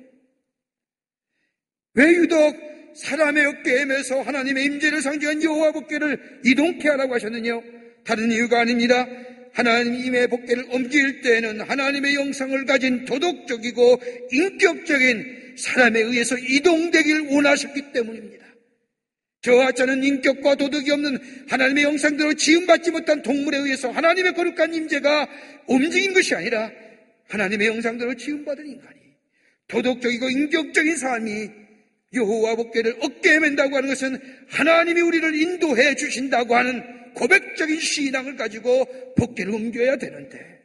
왜 유독 사람의 어깨에 매서 하나님의 임재를 상징한 여호와 복궤를 이동케 하라고 하셨느냐? 다른 이유가 아닙니다. 하나님의 복궤를 옮길 때에는 하나님의 영상을 가진 도덕적이고 인격적인 사람에 의해서 이동되길 원하셨기 때문입니다. 저와 저는 인격과 도덕이 없는 하나님의 영상대로 지음받지 못한 동물에 의해서 하나님의 거룩한 임재가 움직인 것이 아니라 하나님의 영상대로 지음받은 인간이 도덕적이고 인격적인 삶이 여호와 복궤를 어깨에 맨다고 하는 것은 하나님이 우리를 인도해 주신다고 하는 고백적인 신앙을 가지고 복궤를 옮겨야 되는데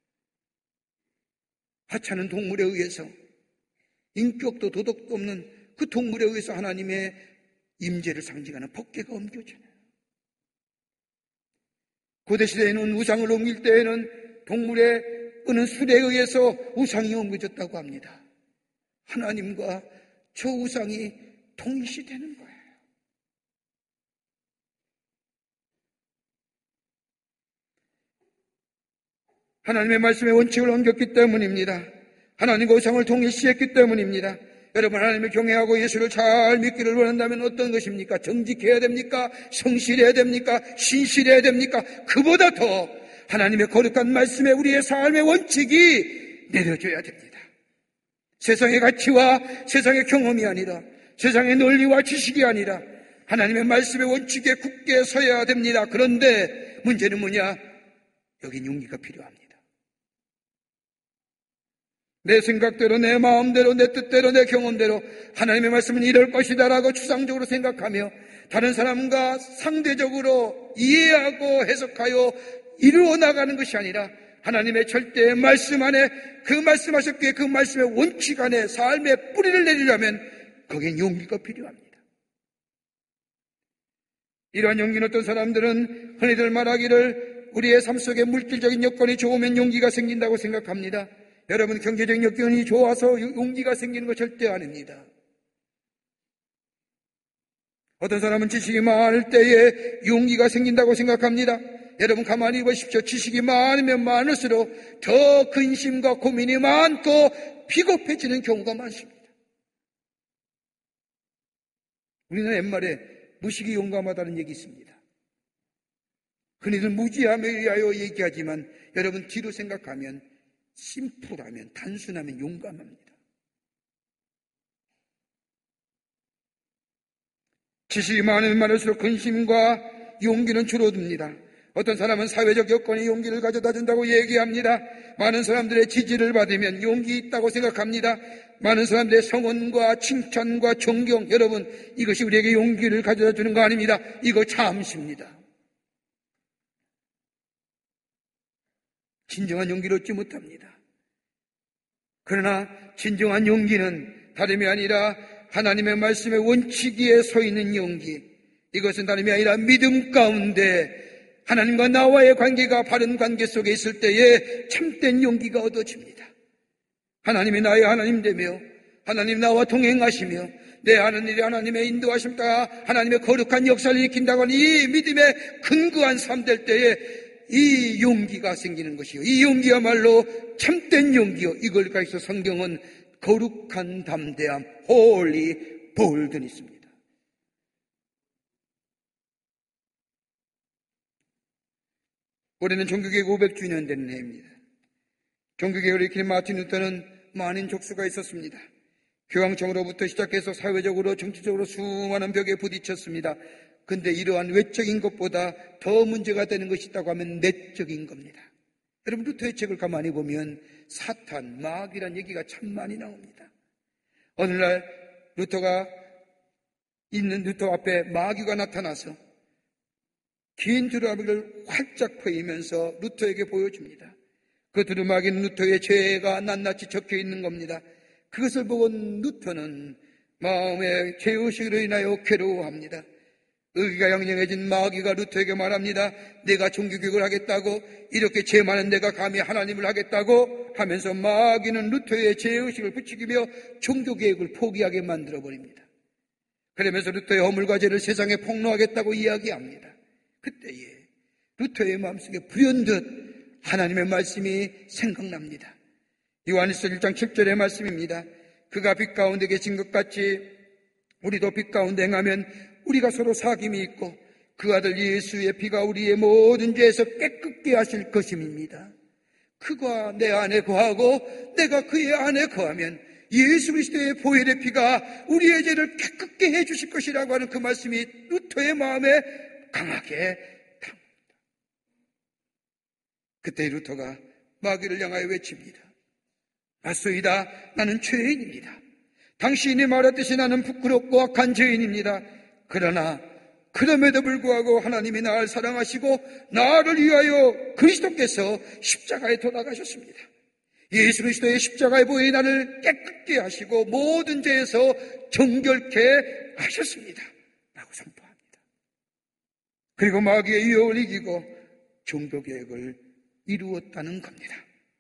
하찮은 동물에 의해서 인격도 도덕도 없는 그 동물에 의해서 하나님의 임재를 상징하는 복궤가 옮겨져요. 고대시대에는 우상을 옮길 때에는 동물의 끄는 수레에 의해서 우상이 옮겨졌다고 합니다. 하나님과 저 우상이 동시되는 거예요. 하나님의 말씀에 원칙을 옮겼기 때문입니다. 하나님과 우상을 동일시했기 때문입니다. 여러분, 하나님을 경외하고 예수를 잘 믿기를 원한다면 어떤 것입니까? 정직해야 됩니까? 성실해야 됩니까? 신실해야 됩니까? 그보다 더 하나님의 거룩한 말씀에 우리의 삶의 원칙이 내려져야 됩니다. 세상의 가치와 세상의 경험이 아니라 세상의 논리와 지식이 아니라 하나님의 말씀의 원칙에 굳게 서야 됩니다. 그런데 문제는 뭐냐? 여긴 용기가 필요합니다. 내 생각대로, 내 마음대로, 내 뜻대로, 내 경험대로 하나님의 말씀은 이럴 것이다라고 추상적으로 생각하며 다른 사람과 상대적으로 이해하고 해석하여 이루어 나가는 것이 아니라 하나님의 절대의 말씀 안에 그 말씀하셨기에 그 말씀의 원칙 안에 삶의 뿌리를 내리려면 거기엔 용기가 필요합니다. 이러한 용기는 어떤 사람들은 흔히들 말하기를 우리의 삶 속에 물질적인 여건이 좋으면 용기가 생긴다고 생각합니다. 여러분, 경제적인 여건이 좋아서 용기가 생기는 거 절대 아닙니다. 어떤 사람은 지식이 많을 때에 용기가 생긴다고 생각합니다. 여러분, 가만히 보십시오. 지식이 많으면 많을수록 더 근심과 고민이 많고 비겁해지는 경우가 많습니다. 우리는 옛말에 무식이 용감하다는 얘기 있습니다. 흔히들 무지함에 의하여 얘기하지만 여러분, 뒤로 생각하면 심플하면, 단순하면 용감합니다. 지식이 많으면 많을수록 근심과 용기는 줄어듭니다. 어떤 사람은 사회적 여건이 용기를 가져다 준다고 얘기합니다. 많은 사람들의 지지를 받으면 용기 있다고 생각합니다. 많은 사람들의 성원과 칭찬과 존경, 여러분, 이것이 우리에게 용기를 가져다 주는 거 아닙니다. 이거 잠시입니다. 진정한 용기를 얻지 못합니다. 그러나 진정한 용기는 다름이 아니라 하나님의 말씀의 원칙 위에 서 있는 용기, 이것은 다름이 아니라 믿음 가운데 하나님과 나와의 관계가 바른 관계 속에 있을 때에 참된 용기가 얻어집니다. 하나님이 나의 하나님 되며 하나님 나와 동행하시며 내 하는 일이 하나님의 인도하심 따라 하나님의 거룩한 역사를 일으킨다고 하는 이 믿음의 근거한 삶 될 때에 이 용기가 생기는 것이요, 이 용기야말로 참된 용기요, 이걸 가리켜 성경은 거룩한 담대함, holy boldness 있습니다. 올해는 종교개혁 500주년 되는 해입니다. 종교개혁을 일으킨 마틴 루터는 많은 족수가 있었습니다. 교황청으로부터 시작해서 사회적으로 정치적으로 수많은 벽에 부딪혔습니다. 근데 이러한 외적인 것보다 더 문제가 되는 것이 있다고 하면 내적인 겁니다. 여러분, 루터의 책을 가만히 보면 사탄, 마귀란 얘기가 참 많이 나옵니다. 어느 날 루터가 있는 루터 앞에 마귀가 나타나서 긴 두루마기를 활짝 펴이면서 루터에게 보여줍니다. 그 두루마기는 루터의 죄가 낱낱이 적혀 있는 겁니다. 그것을 보고 루터는 마음의 죄의식으로 인하여 괴로워합니다. 의기가 양양해진 마귀가 루터에게 말합니다. 내가 종교교육을 하겠다고, 이렇게 죄 많은 내가 감히 하나님을 하겠다고 하면서 마귀는 루터의 죄의식을 부추기며 종교개혁을 포기하게 만들어버립니다. 그러면서 루터의 허물과 죄를 세상에 폭로하겠다고 이야기합니다. 그때에 루터의 마음속에 불현듯 하나님의 말씀이 생각납니다. 요한일서 1장 7절의 말씀입니다. 그가 빛 가운데 계신 것 같이 우리도 빛 가운데 행하면 우리가 서로 사귐이 있고 그 아들 예수의 피가 우리의 모든 죄에서 깨끗게 하실 것임입니다. 그가 내 안에 거하고 내가 그의 안에 거하면 예수 그리스도의 보혈의 피가 우리의 죄를 깨끗게 해주실 것이라고 하는 그 말씀이 루터의 마음에 강하게 탑니다. 그때 루터가 마귀를 향하여 외칩니다. 맞소이다. 나는 죄인입니다. 당신이 말했듯이 나는 부끄럽고 악한 죄인입니다. 그러나 그럼에도 불구하고 하나님이 나를 사랑하시고 나를 위하여 그리스도께서 십자가에 돌아가셨습니다. 예수 그리스도의 십자가의 보혈이 나를 깨끗게 하시고 모든 죄에서 정결케 하셨습니다. 라고 선포합니다. 그리고 마귀의 유혹을 이기고 종교개혁을 이루었다는 겁니다.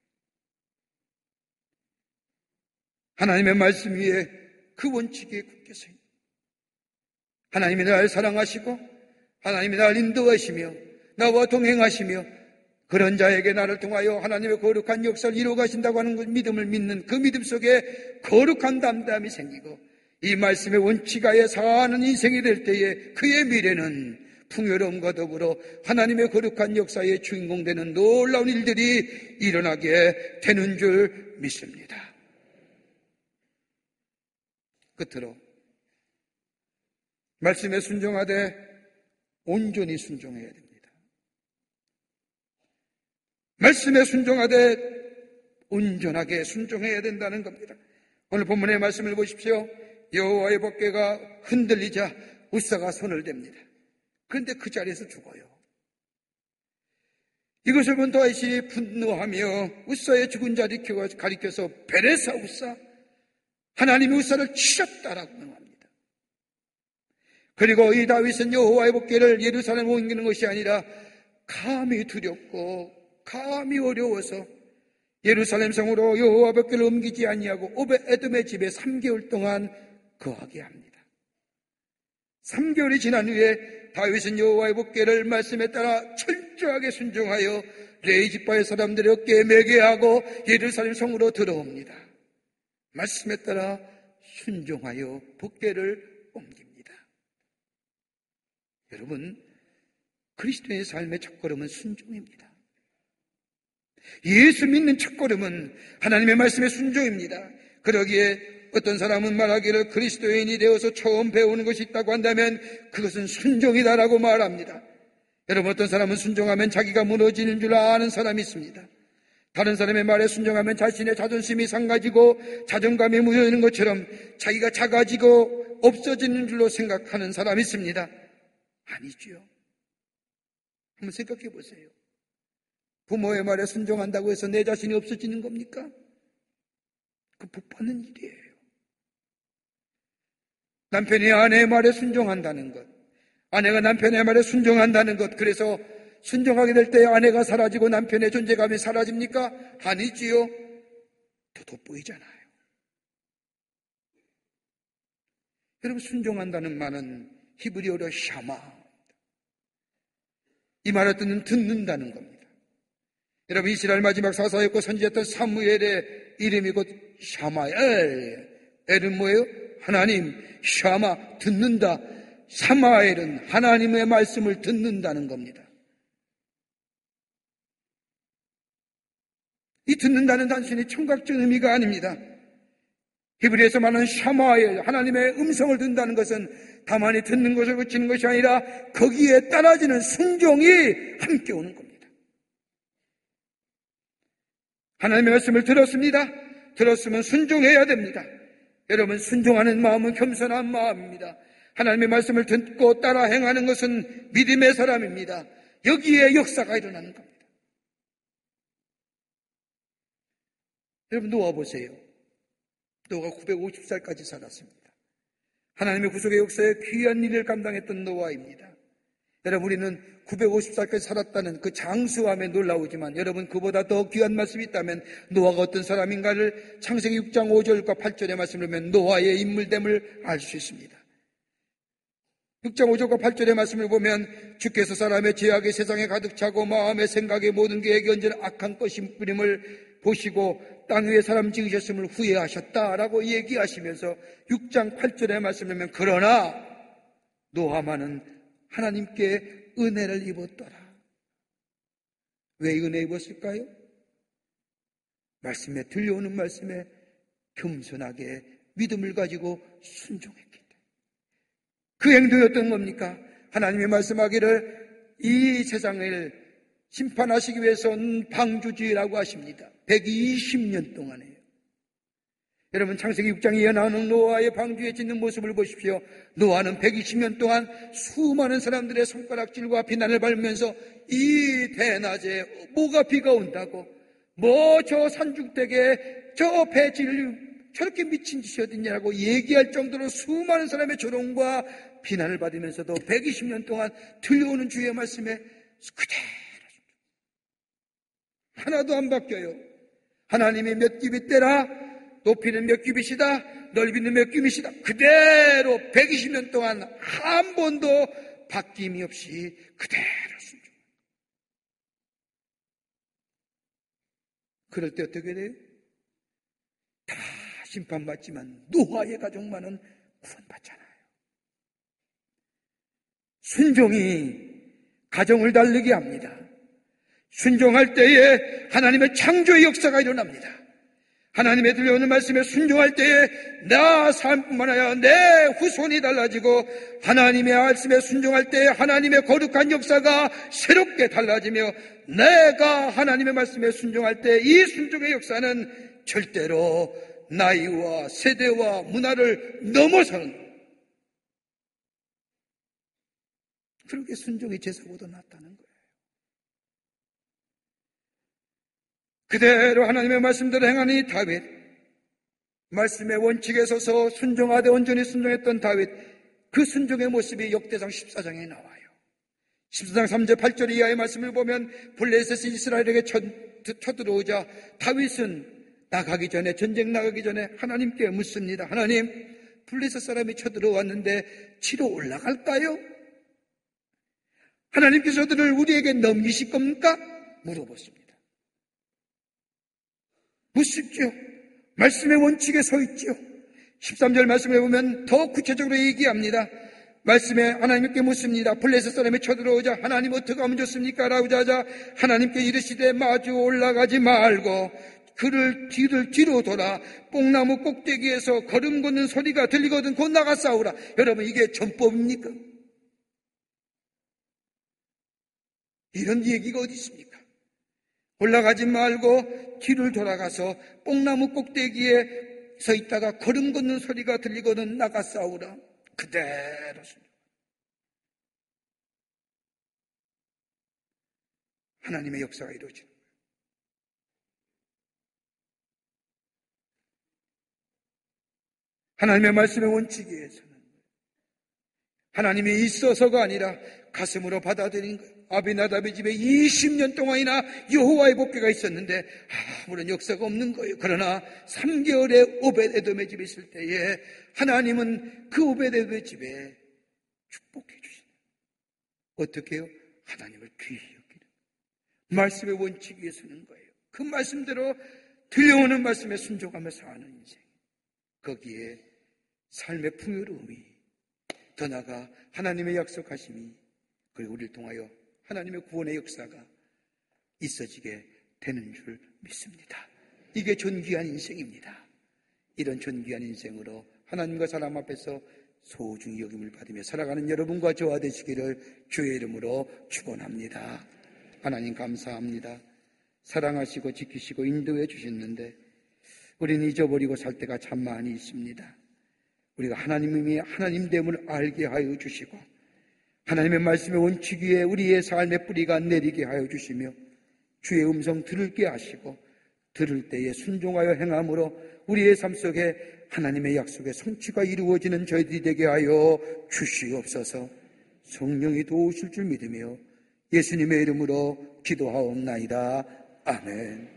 하나님의 말씀 위에 그 원칙에 굳게 서 있는, 하나님이 나를 사랑하시고 하나님이 나를 인도하시며 나와 동행하시며 그런 자에게 나를 통하여 하나님의 거룩한 역사를 이루어 가신다고 하는 그 믿음을 믿는 그 믿음 속에 거룩한 담담이 생기고 이 말씀의 원칙하에 사는 인생이 될 때에 그의 미래는 풍요로움과 더불어 하나님의 거룩한 역사의 주인공 되는 놀라운 일들이 일어나게 되는 줄 믿습니다. 끝으로 말씀에 순종하되 온전히 순종해야 됩니다. 말씀에 순종하되 온전하게 순종해야 된다는 겁니다. 오늘 본문의 말씀을 보십시오. 여호와의 법궤가 흔들리자 웃사가 손을 댑니다. 그런데 그 자리에서 죽어요. 이것을 본 다윗이 분노하며 웃사의 죽은 자리 가리켜서 베레사 웃사, 하나님이 웃사를 치셨다라고 명합니다. 그리고 이 다윗은 여호와의 법궤를 예루살렘에 옮기는 것이 아니라 감히 두렵고 감히 어려워서 예루살렘 성으로 여호와 법궤를 옮기지 아니하고 오벳에돔의 집에 3개월 동안 거하게 합니다. 3개월이 지난 후에 다윗은 여호와의 법궤를 말씀에 따라 철저하게 순종하여 레위 지파의 사람들의 어깨에 매게 하고 예루살렘 성으로 들어옵니다. 말씀에 따라 순종하여 법궤를 옮깁니다. 여러분, 그리스도의 삶의 첫걸음은 순종입니다. 예수 믿는 첫걸음은 하나님의 말씀의 순종입니다. 그러기에 어떤 사람은 말하기를 그리스도인이 되어서 처음 배우는 것이 있다고 한다면 그것은 순종이다라고 말합니다. 여러분, 어떤 사람은 순종하면 자기가 무너지는 줄 아는 사람이 있습니다. 다른 사람의 말에 순종하면 자신의 자존심이 상가지고 자존감이 무너지는 것처럼 자기가 작아지고 없어지는 줄로 생각하는 사람이 있습니다. 아니지요. 한번 생각해 보세요. 부모의 말에 순종한다고 해서 내 자신이 없어지는 겁니까? 그 복받는 일이에요. 남편이 아내의 말에 순종한다는 것, 아내가 남편의 말에 순종한다는 것, 그래서 순종하게 될 때 아내가 사라지고 남편의 존재감이 사라집니까? 아니지요. 더 돋보이잖아요. 여러분, 순종한다는 말은 히브리어로 샤마, 이 말의 뜻은 듣는다는 겁니다. 여러분, 이스라엘 마지막 사사였고 선지였던 사무엘의 이름이 곧 샤마엘. 엘은 뭐예요? 하나님. 샤마, 듣는다. 사마엘은 하나님의 말씀을 듣는다는 겁니다. 이 듣는다는 단순히 청각적 의미가 아닙니다. 히브리에서 말하는 샤마엘, 하나님의 음성을 듣는다는 것은 다만이 듣는 것을 그치는 것이 아니라 거기에 따라지는 순종이 함께 오는 겁니다. 하나님의 말씀을 들었습니다. 들었으면 순종해야 됩니다. 여러분, 순종하는 마음은 겸손한 마음입니다. 하나님의 말씀을 듣고 따라 행하는 것은 믿음의 사람입니다. 여기에 역사가 일어나는 겁니다. 여러분, 노아 보세요. 노아가 950살까지 살았습니다. 하나님의 구속의 역사에 귀한 일을 감당했던 노아입니다. 여러분, 우리는 950살까지 살았다는 그 장수함에 놀라우지만 여러분, 그보다 더 귀한 말씀이 있다면 노아가 어떤 사람인가를 창세기 6장 5절과 8절의 말씀을 보면 노아의 인물됨을 알 수 있습니다. 6장 5절과 8절의 말씀을 보면 주께서 사람의 죄악이 세상에 가득 차고 마음의 생각의 모든 계획이 언제나 악한 것인 뿐임을 보시고 땅 위에 사람 지으셨음을 후회하셨다라고 얘기하시면서 6장 8절의 말씀을 보면 그러나 노아만은 하나님께 은혜를 입었더라. 왜 은혜 입었을까요? 말씀에 들려오는 말씀에 겸손하게 믿음을 가지고 순종했기 때문에. 그 행동이 어떤 겁니까? 하나님이 말씀하기를 이 세상을 심판하시기 위해서는 방주주의라고 하십니다. 120년 동안에요. 여러분, 창세기 6장에 나오는 노아의 방주에 짓는 모습을 보십시오. 노아는 120년 동안 수많은 사람들의 손가락질과 비난을 받으면서 이 대낮에 뭐가 비가 온다고, 뭐 저 산중택에 저 배질 저렇게 미친 짓이 어딨냐고 얘기할 정도로 수많은 사람의 조롱과 비난을 받으면서도 120년 동안 들려오는 주의 말씀에 그대로 하나도 안 바뀌어요. 하나님이 몇 규빗대라, 높이는 몇 규빗이다, 넓이는 몇 규빗이다, 그대로 120년 동안 한 번도 바뀜이 없이 그대로 순종. 그럴 때 어떻게 돼요? 다 심판받지만 노아의 가족만은 구원받잖아요. 순종이 가정을 달리게 합니다. 순종할 때에 하나님의 창조의 역사가 일어납니다. 하나님의 들려오는 말씀에 순종할 때에 나 삶뿐만 아니라 내 후손이 달라지고 하나님의 말씀에 순종할 때에 하나님의 거룩한 역사가 새롭게 달라지며 내가 하나님의 말씀에 순종할 때 이 순종의 역사는 절대로 나이와 세대와 문화를 넘어서는, 그렇게 순종의 제사보다 낫다는 거예요. 그대로 하나님의 말씀대로 행하니 다윗, 말씀의 원칙에 서서 순종하되 온전히 순종했던 다윗, 그 순종의 모습이 역대상 14장에 나와요. 14장 3절 8절 이하의 말씀을 보면 블레셋이 이스라엘에게 쳐들어오자 다윗은 나가기 전에, 전쟁 나가기 전에 하나님께 묻습니다. 하나님, 블레셋 사람이 쳐들어왔는데 치러 올라갈까요? 하나님께서 저들을 우리에게 넘기실 겁니까? 물어봤습니다. 묻습시오. 말씀의 원칙에 서 있지요. 13절 말씀에 보면 더 구체적으로 얘기합니다. 말씀에 하나님께 묻습니다. 블레셋 사람이 쳐들어오자 하나님 어떻게 하면 좋습니까? 라고 하자 하나님께 이르시되 마주 올라가지 말고 그를 뒤로 돌아 뽕나무 꼭대기에서 걸음 걷는 소리가 들리거든 곧 나가 싸우라. 여러분, 이게 전법입니까? 이런 얘기가 어디 있습니까? 올라가지 말고 뒤를 돌아가서 뽕나무 꼭대기에 서 있다가 걸음 걷는 소리가 들리거든 나가 싸우라. 그대로 하나님의 역사가 이루어지는 거예요. 하나님의 말씀의 원칙에서는 하나님이 있어서가 아니라 가슴으로 받아들인 거예요. 아비나답의 집에 20년 동안이나 여호와의 법궤가 있었는데 아무런 역사가 없는 거예요. 그러나 3개월에 오벳에돔의 집에 있을 때에 하나님은 그 오벳에돔의 집에 축복해 주시는, 어떻게 해요? 하나님을 귀히 여기는 말씀의 원칙 위에 서는 거예요. 그 말씀대로 들려오는 말씀에 순종하며 사는 인생, 거기에 삶의 풍요로움이, 더 나아가 하나님의 약속하심이, 그리고 우리를 통하여 하나님의 구원의 역사가 있어지게 되는 줄 믿습니다. 이게 존귀한 인생입니다. 이런 존귀한 인생으로 하나님과 사람 앞에서 소중히 여김을 받으며 살아가는 여러분과 저와 되시기를 주의 이름으로 축원합니다. 하나님 감사합니다. 사랑하시고 지키시고 인도해 주셨는데 우리는 잊어버리고 살 때가 참 많이 있습니다. 우리가 하나님이 하나님됨을 알게 하여 주시고 하나님의 말씀의 원칙 위에 우리의 삶의 뿌리가 내리게 하여 주시며 주의 음성 들을게 하시고 들을 때에 순종하여 행함으로 우리의 삶 속에 하나님의 약속의 성취가 이루어지는 저희들이 되게 하여 주시옵소서. 성령이 도우실 줄 믿으며 예수님의 이름으로 기도하옵나이다. 아멘.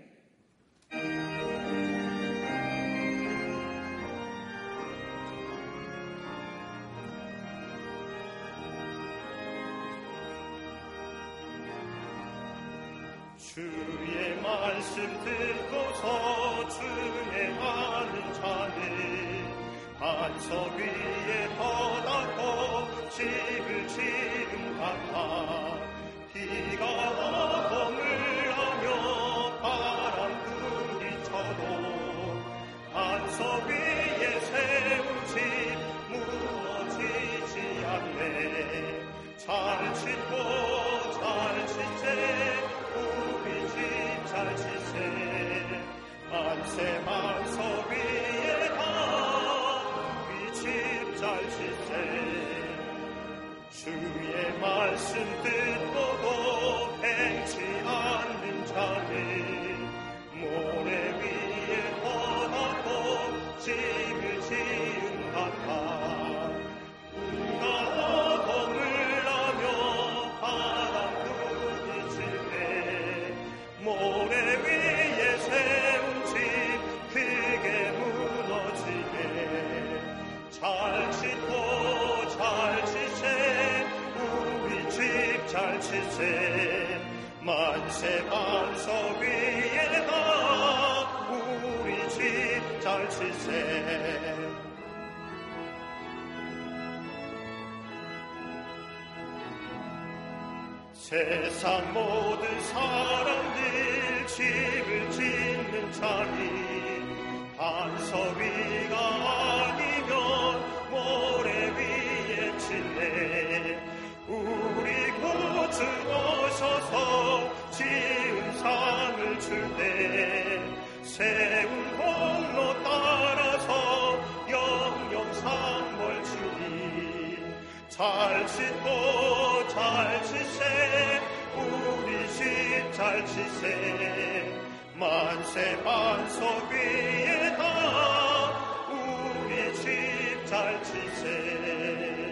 주의 말씀 듣고서 준행하는 자는 반석 위에 터닫고 집을 지은 같아. 비가 와도 물하며 바람 부딪혀도 반석 위에 세운 집 무너지지 않네. 잘 짓고 잘 짓세 우리 집 잘 짓세. 만세 만석 위에다 우리 집 잘 짓세. 주의 말씀 듣고도 행치 않는 자는 모래 위에 터닫고 집을 지은 같아. 비가 와도 물나며 바람 부딪힐 때 모래 위에 세운 집 크게 무너지네. 잘 짓고 잘 짓세 우리 집 잘 짓세. 만세 반석 위에다 우리 집 잘 짓세. 세상 모든 사람들 집을 짓는 자니 반석 위가 아니면 모래 위에 짓네. 우리 구주 오셔서 지은 상을 줄 때 세운 공로 따라서 영영 상을 주니. 잘 짓고 잘 짓세 우리 집 잘 짓세. 만세 반석 위에다 우리 집 잘 짓세.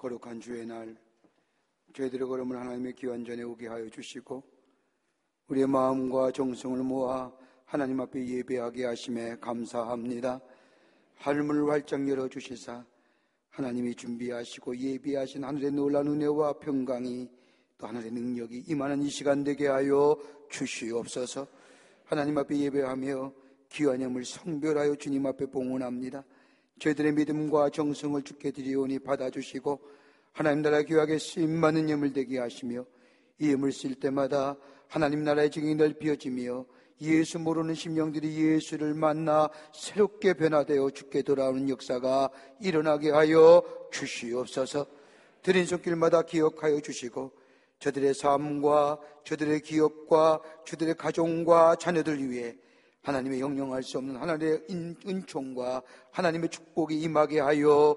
거룩한 주의 날, 저희들의 걸음을 하나님의 귀한 전에 오게 하여 주시고 우리의 마음과 정성을 모아 하나님 앞에 예배하게 하심에 감사합니다. 하늘문을 활짝 열어주시사 하나님이 준비하시고 예비하신 하늘의 놀라운 은혜와 평강이 또 하늘의 능력이 임하는 이 시간 되게 하여 주시옵소서. 하나님 앞에 예배하며 귀한 예물 성별하여 주님 앞에 봉헌합니다. 저희들의 믿음과 정성을 주께 드리오니 받아주시고 하나님 나라 귀하게 쓰임받는 예물 되게 하시며 이 예물 쓸 때마다 하나님 나라의 증인이 넓혀지며 예수 모르는 심령들이 예수를 만나 새롭게 변화되어 주께 돌아오는 역사가 일어나게 하여 주시옵소서. 드린 손길마다 기억하여 주시고 저들의 삶과 저들의 기업과 저들의 가정과 자녀들 위해 하나님의 영영할 수 없는 하나님의 은총과 하나님의 축복이 임하게 하여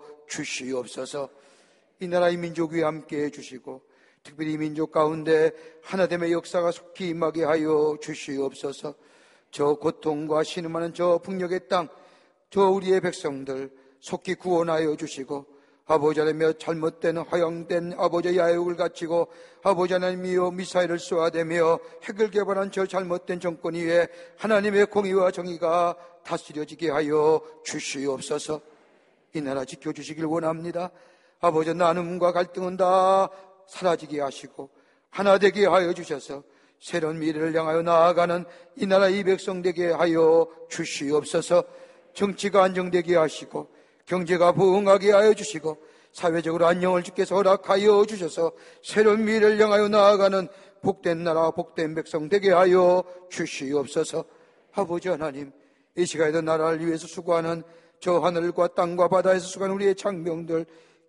주시옵소서. 이 나라의 민족 위에 함께해 주시고 특별히 이 민족 가운데 하나됨의 역사가 속히 임하게 하여 주시옵소서. 저 고통과 신음하는 저 북녘의 땅, 저 우리의 백성들 속히 구원하여 주시고 아버지 하나님의 잘못된 허용된 아버지의 야욕을 갖추고 아버지 하나님이여 미사일을 쏘아대며 핵을 개발한 저 잘못된 정권 위에 하나님의 공의와 정의가 다스려지게 하여 주시옵소서. 이 나라 지켜주시길 원합니다. 아버지 나눔과 갈등은 다 사라지게 하시고 하나 되게 하여 주셔서 새로운 미래를 향하여 나아가는 이 나라 이 백성 되게 하여 주시옵소서. 정치가 안정되게 하시고 경제가 부흥하게 하여 주시고 사회적으로 안녕을 주께서 허락하여 주셔서 새로운 미래를 향하여 나아가는 복된 나라 복된 백성 되게 하여 주시옵소서. 아버지 하나님, 이 시간에도 나라를 위해서 수고하는 저 하늘과 땅과 바다에서 수고하는 우리의 장병들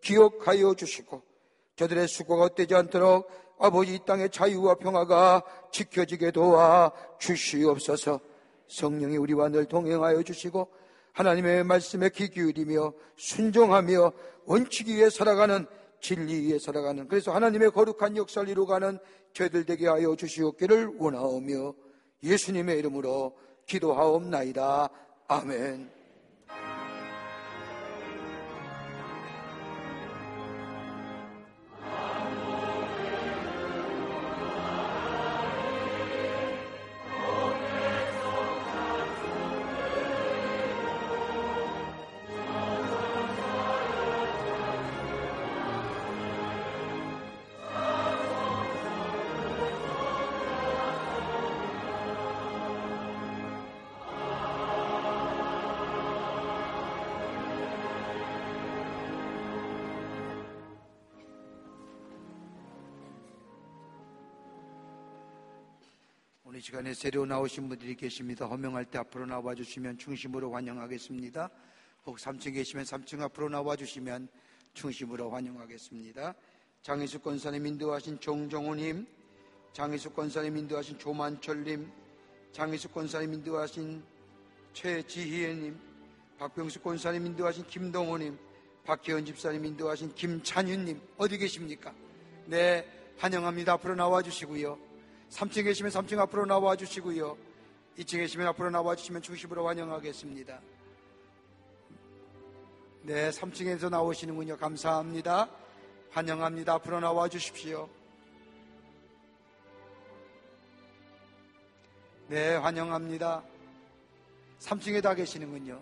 기억하여 주시고 저들의 수고가 헛되지 않도록 아버지 이 땅의 자유와 평화가 지켜지게 도와 주시옵소서. 성령이 우리와 늘 동행하여 주시고 하나님의 말씀에 귀 기울이며 순종하며 원칙 위에 살아가는 진리 위에 살아가는 그래서 하나님의 거룩한 역사를 이루어가는 저희들 되게 하여 주시옵기를 원하오며 예수님의 이름으로 기도하옵나이다. 아멘. 오늘 시간에 새로 나오신 분들이 계십니다. 호명할 때 앞으로 나와주시면 중심으로 환영하겠습니다. 혹 3층 계시면 3층 앞으로 나와주시면 중심으로 환영하겠습니다. 장희숙 권사님 인도하신 정정호님, 장희숙 권사님 인도하신 조만철님, 장희숙 권사님 인도하신 최지희애님, 박병숙 권사님 인도하신 김동호님, 박혜원 집사님 인도하신 김찬윤님 어디 계십니까? 네, 환영합니다. 앞으로 나와주시고요. 3층에 계시면 3층 앞으로 나와주시고요. 2층에 계시면 앞으로 나와주시면 중심으로 환영하겠습니다. 네, 3층에서 나오시는군요. 감사합니다. 환영합니다. 앞으로 나와주십시오. 네, 환영합니다. 3층에 다 계시는군요.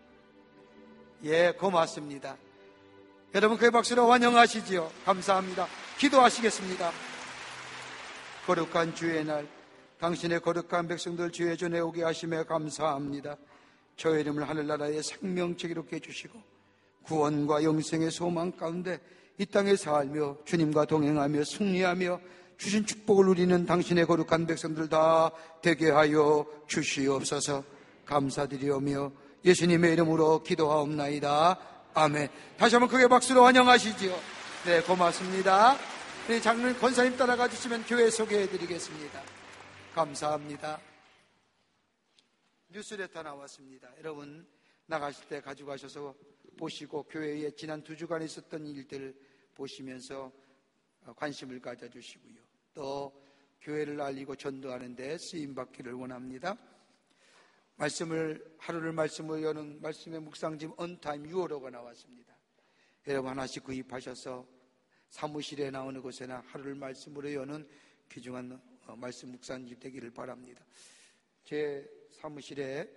예, 고맙습니다. 여러분 그 박수로 환영하시지요. 감사합니다. 기도하시겠습니다. 거룩한 주의 날 당신의 거룩한 백성들 주의 전에 오게 하심에 감사합니다. 저의 이름을 하늘나라의 생명책 이롭게 해주시고 구원과 영생의 소망 가운데 이 땅에 살며 주님과 동행하며 승리하며 주신 축복을 누리는 당신의 거룩한 백성들 다 되게 하여 주시옵소서. 감사드리오며 예수님의 이름으로 기도하옵나이다. 아멘. 다시 한번 크게 박수로 환영하시지요. 네, 고맙습니다. 우리 장로님 권사님 따라가 주시면 교회 소개해드리겠습니다. 감사합니다. 뉴스레터 나왔습니다. 여러분 나가실 때 가져가셔서 보시고 교회에 지난 2주간 있었던 일들 보시면서 관심을 가져주시고요. 또 교회를 알리고 전도하는 데 쓰임받기를 원합니다. 하루를 말씀을 여는 말씀의 묵상집 언타임 6월호가 나왔습니다. 여러분 하나씩 구입하셔서 사무실에나 어느 곳에나 하루를 말씀으로 여는 귀중한 말씀 묵상집 되기를 바랍니다. 제 사무실에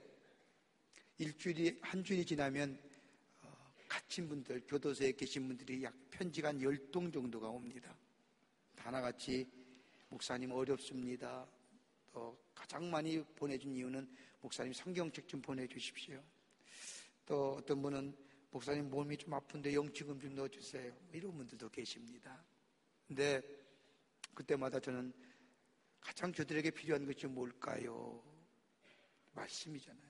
한 주일이 지나면 갇힌 분들, 교도소에 계신 분들이 약 편지가 한 10통 정도가 옵니다. 하나같이 목사님 어렵습니다. 또 가장 많이 보내준 이유는 목사님 성경책 좀 보내주십시오. 또 어떤 분은 목사님 몸이 좀 아픈데 영치금 좀 넣어주세요. 이런 분들도 계십니다. 근데 그때마다 저는 가장 저들에게 필요한 것이 뭘까요? 말씀이잖아요.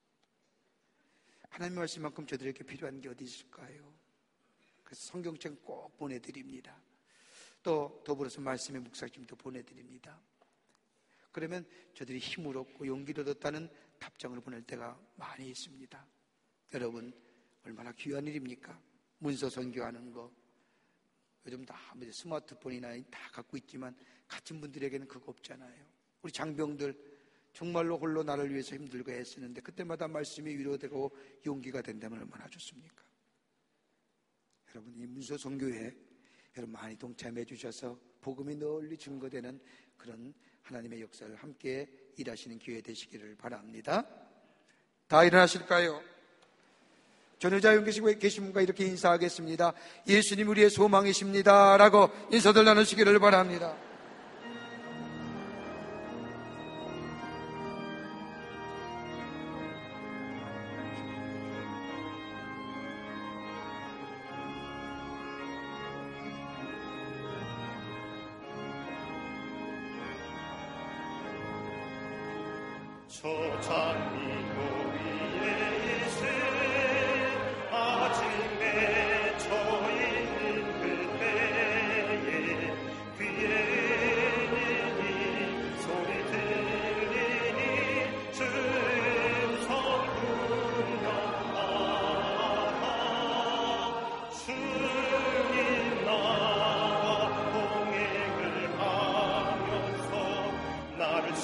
하나님의 말씀만큼 저들에게 필요한 게 어디 있을까요? 그래서 성경책 꼭 보내드립니다. 또 더불어서 말씀의 묵상집도 보내드립니다. 그러면 저들이 힘을 얻고 용기를 얻었다는 답장을 보낼 때가 많이 있습니다. 여러분, 얼마나 귀한 일입니까? 문서 선교하는 거. 요즘 다 스마트폰이나 다 갖고 있지만 갇힌 분들에게는 그거 없잖아요. 우리 장병들 정말로 홀로 나를 위해서 힘들고 애쓰는데 그때마다 말씀이 위로되고 용기가 된다면 얼마나 좋습니까? 여러분, 이 문서 선교회 여러분 많이 동참해 주셔서 복음이 널리 증거되는 그런 하나님의 역사를 함께 일하시는 기회 되시기를 바랍니다. 다 일어나실까요? 전우자 여기 계신 분과 이렇게 인사하겠습니다. 예수님 우리의 소망이십니다 라고 인사들 나누시기를 바랍니다. 저 장미도 위에 있을 아직 맺혀 있는 그때에 귀에 들리니 소리 들리니 주 음성 분명하다. 주님 나와 동행을 하면서 나를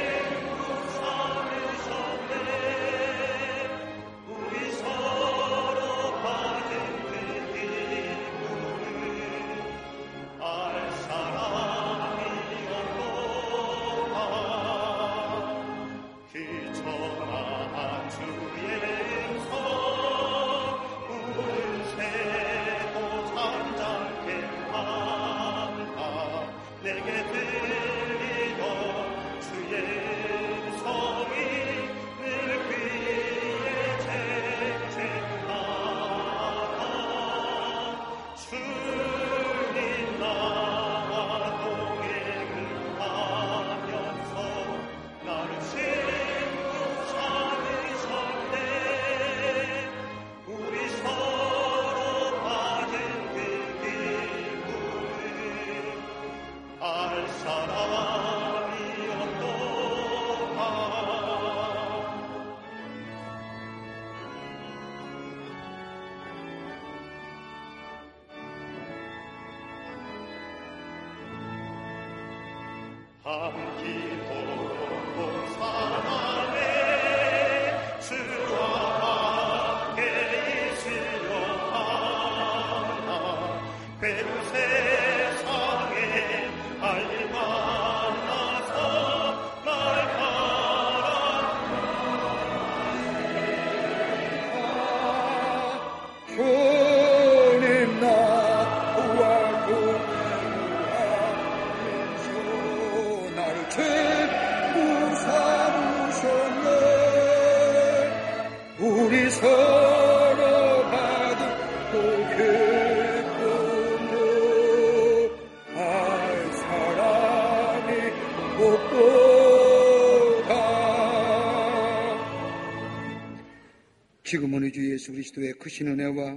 지금은 우리 주 예수 그리스도의 크신 은혜와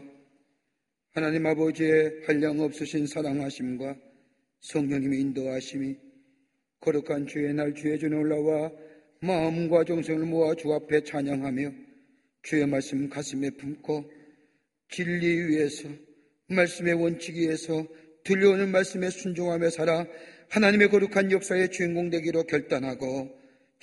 하나님 아버지의 한량없으신 사랑하심과 성령님의 인도하심이 거룩한 주의 날 주의 전에 올라와 마음과 정성을 모아 주 앞에 찬양하며 주의 말씀 가슴에 품고 진리 위에서 말씀의 원칙 위에서 들려오는 말씀에 순종하며 살아 하나님의 거룩한 역사의 주인공 되기로 결단하고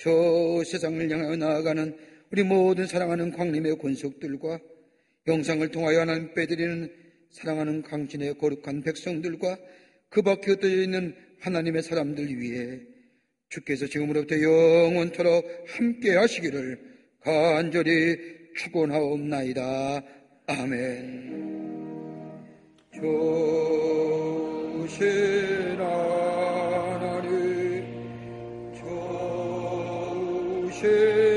저 세상을 향하여 나아가는 우리 모든 사랑하는 광림의 권속들과 영상을 통하여 하나님 빼드리는 사랑하는 강진의 거룩한 백성들과 그 밖에 흩어져 있는 하나님의 사람들 위해 주께서 지금으로부터 영원토록 함께 하시기를 간절히 축원하옵나이다. 아멘. 좋으신 하나님, 좋으신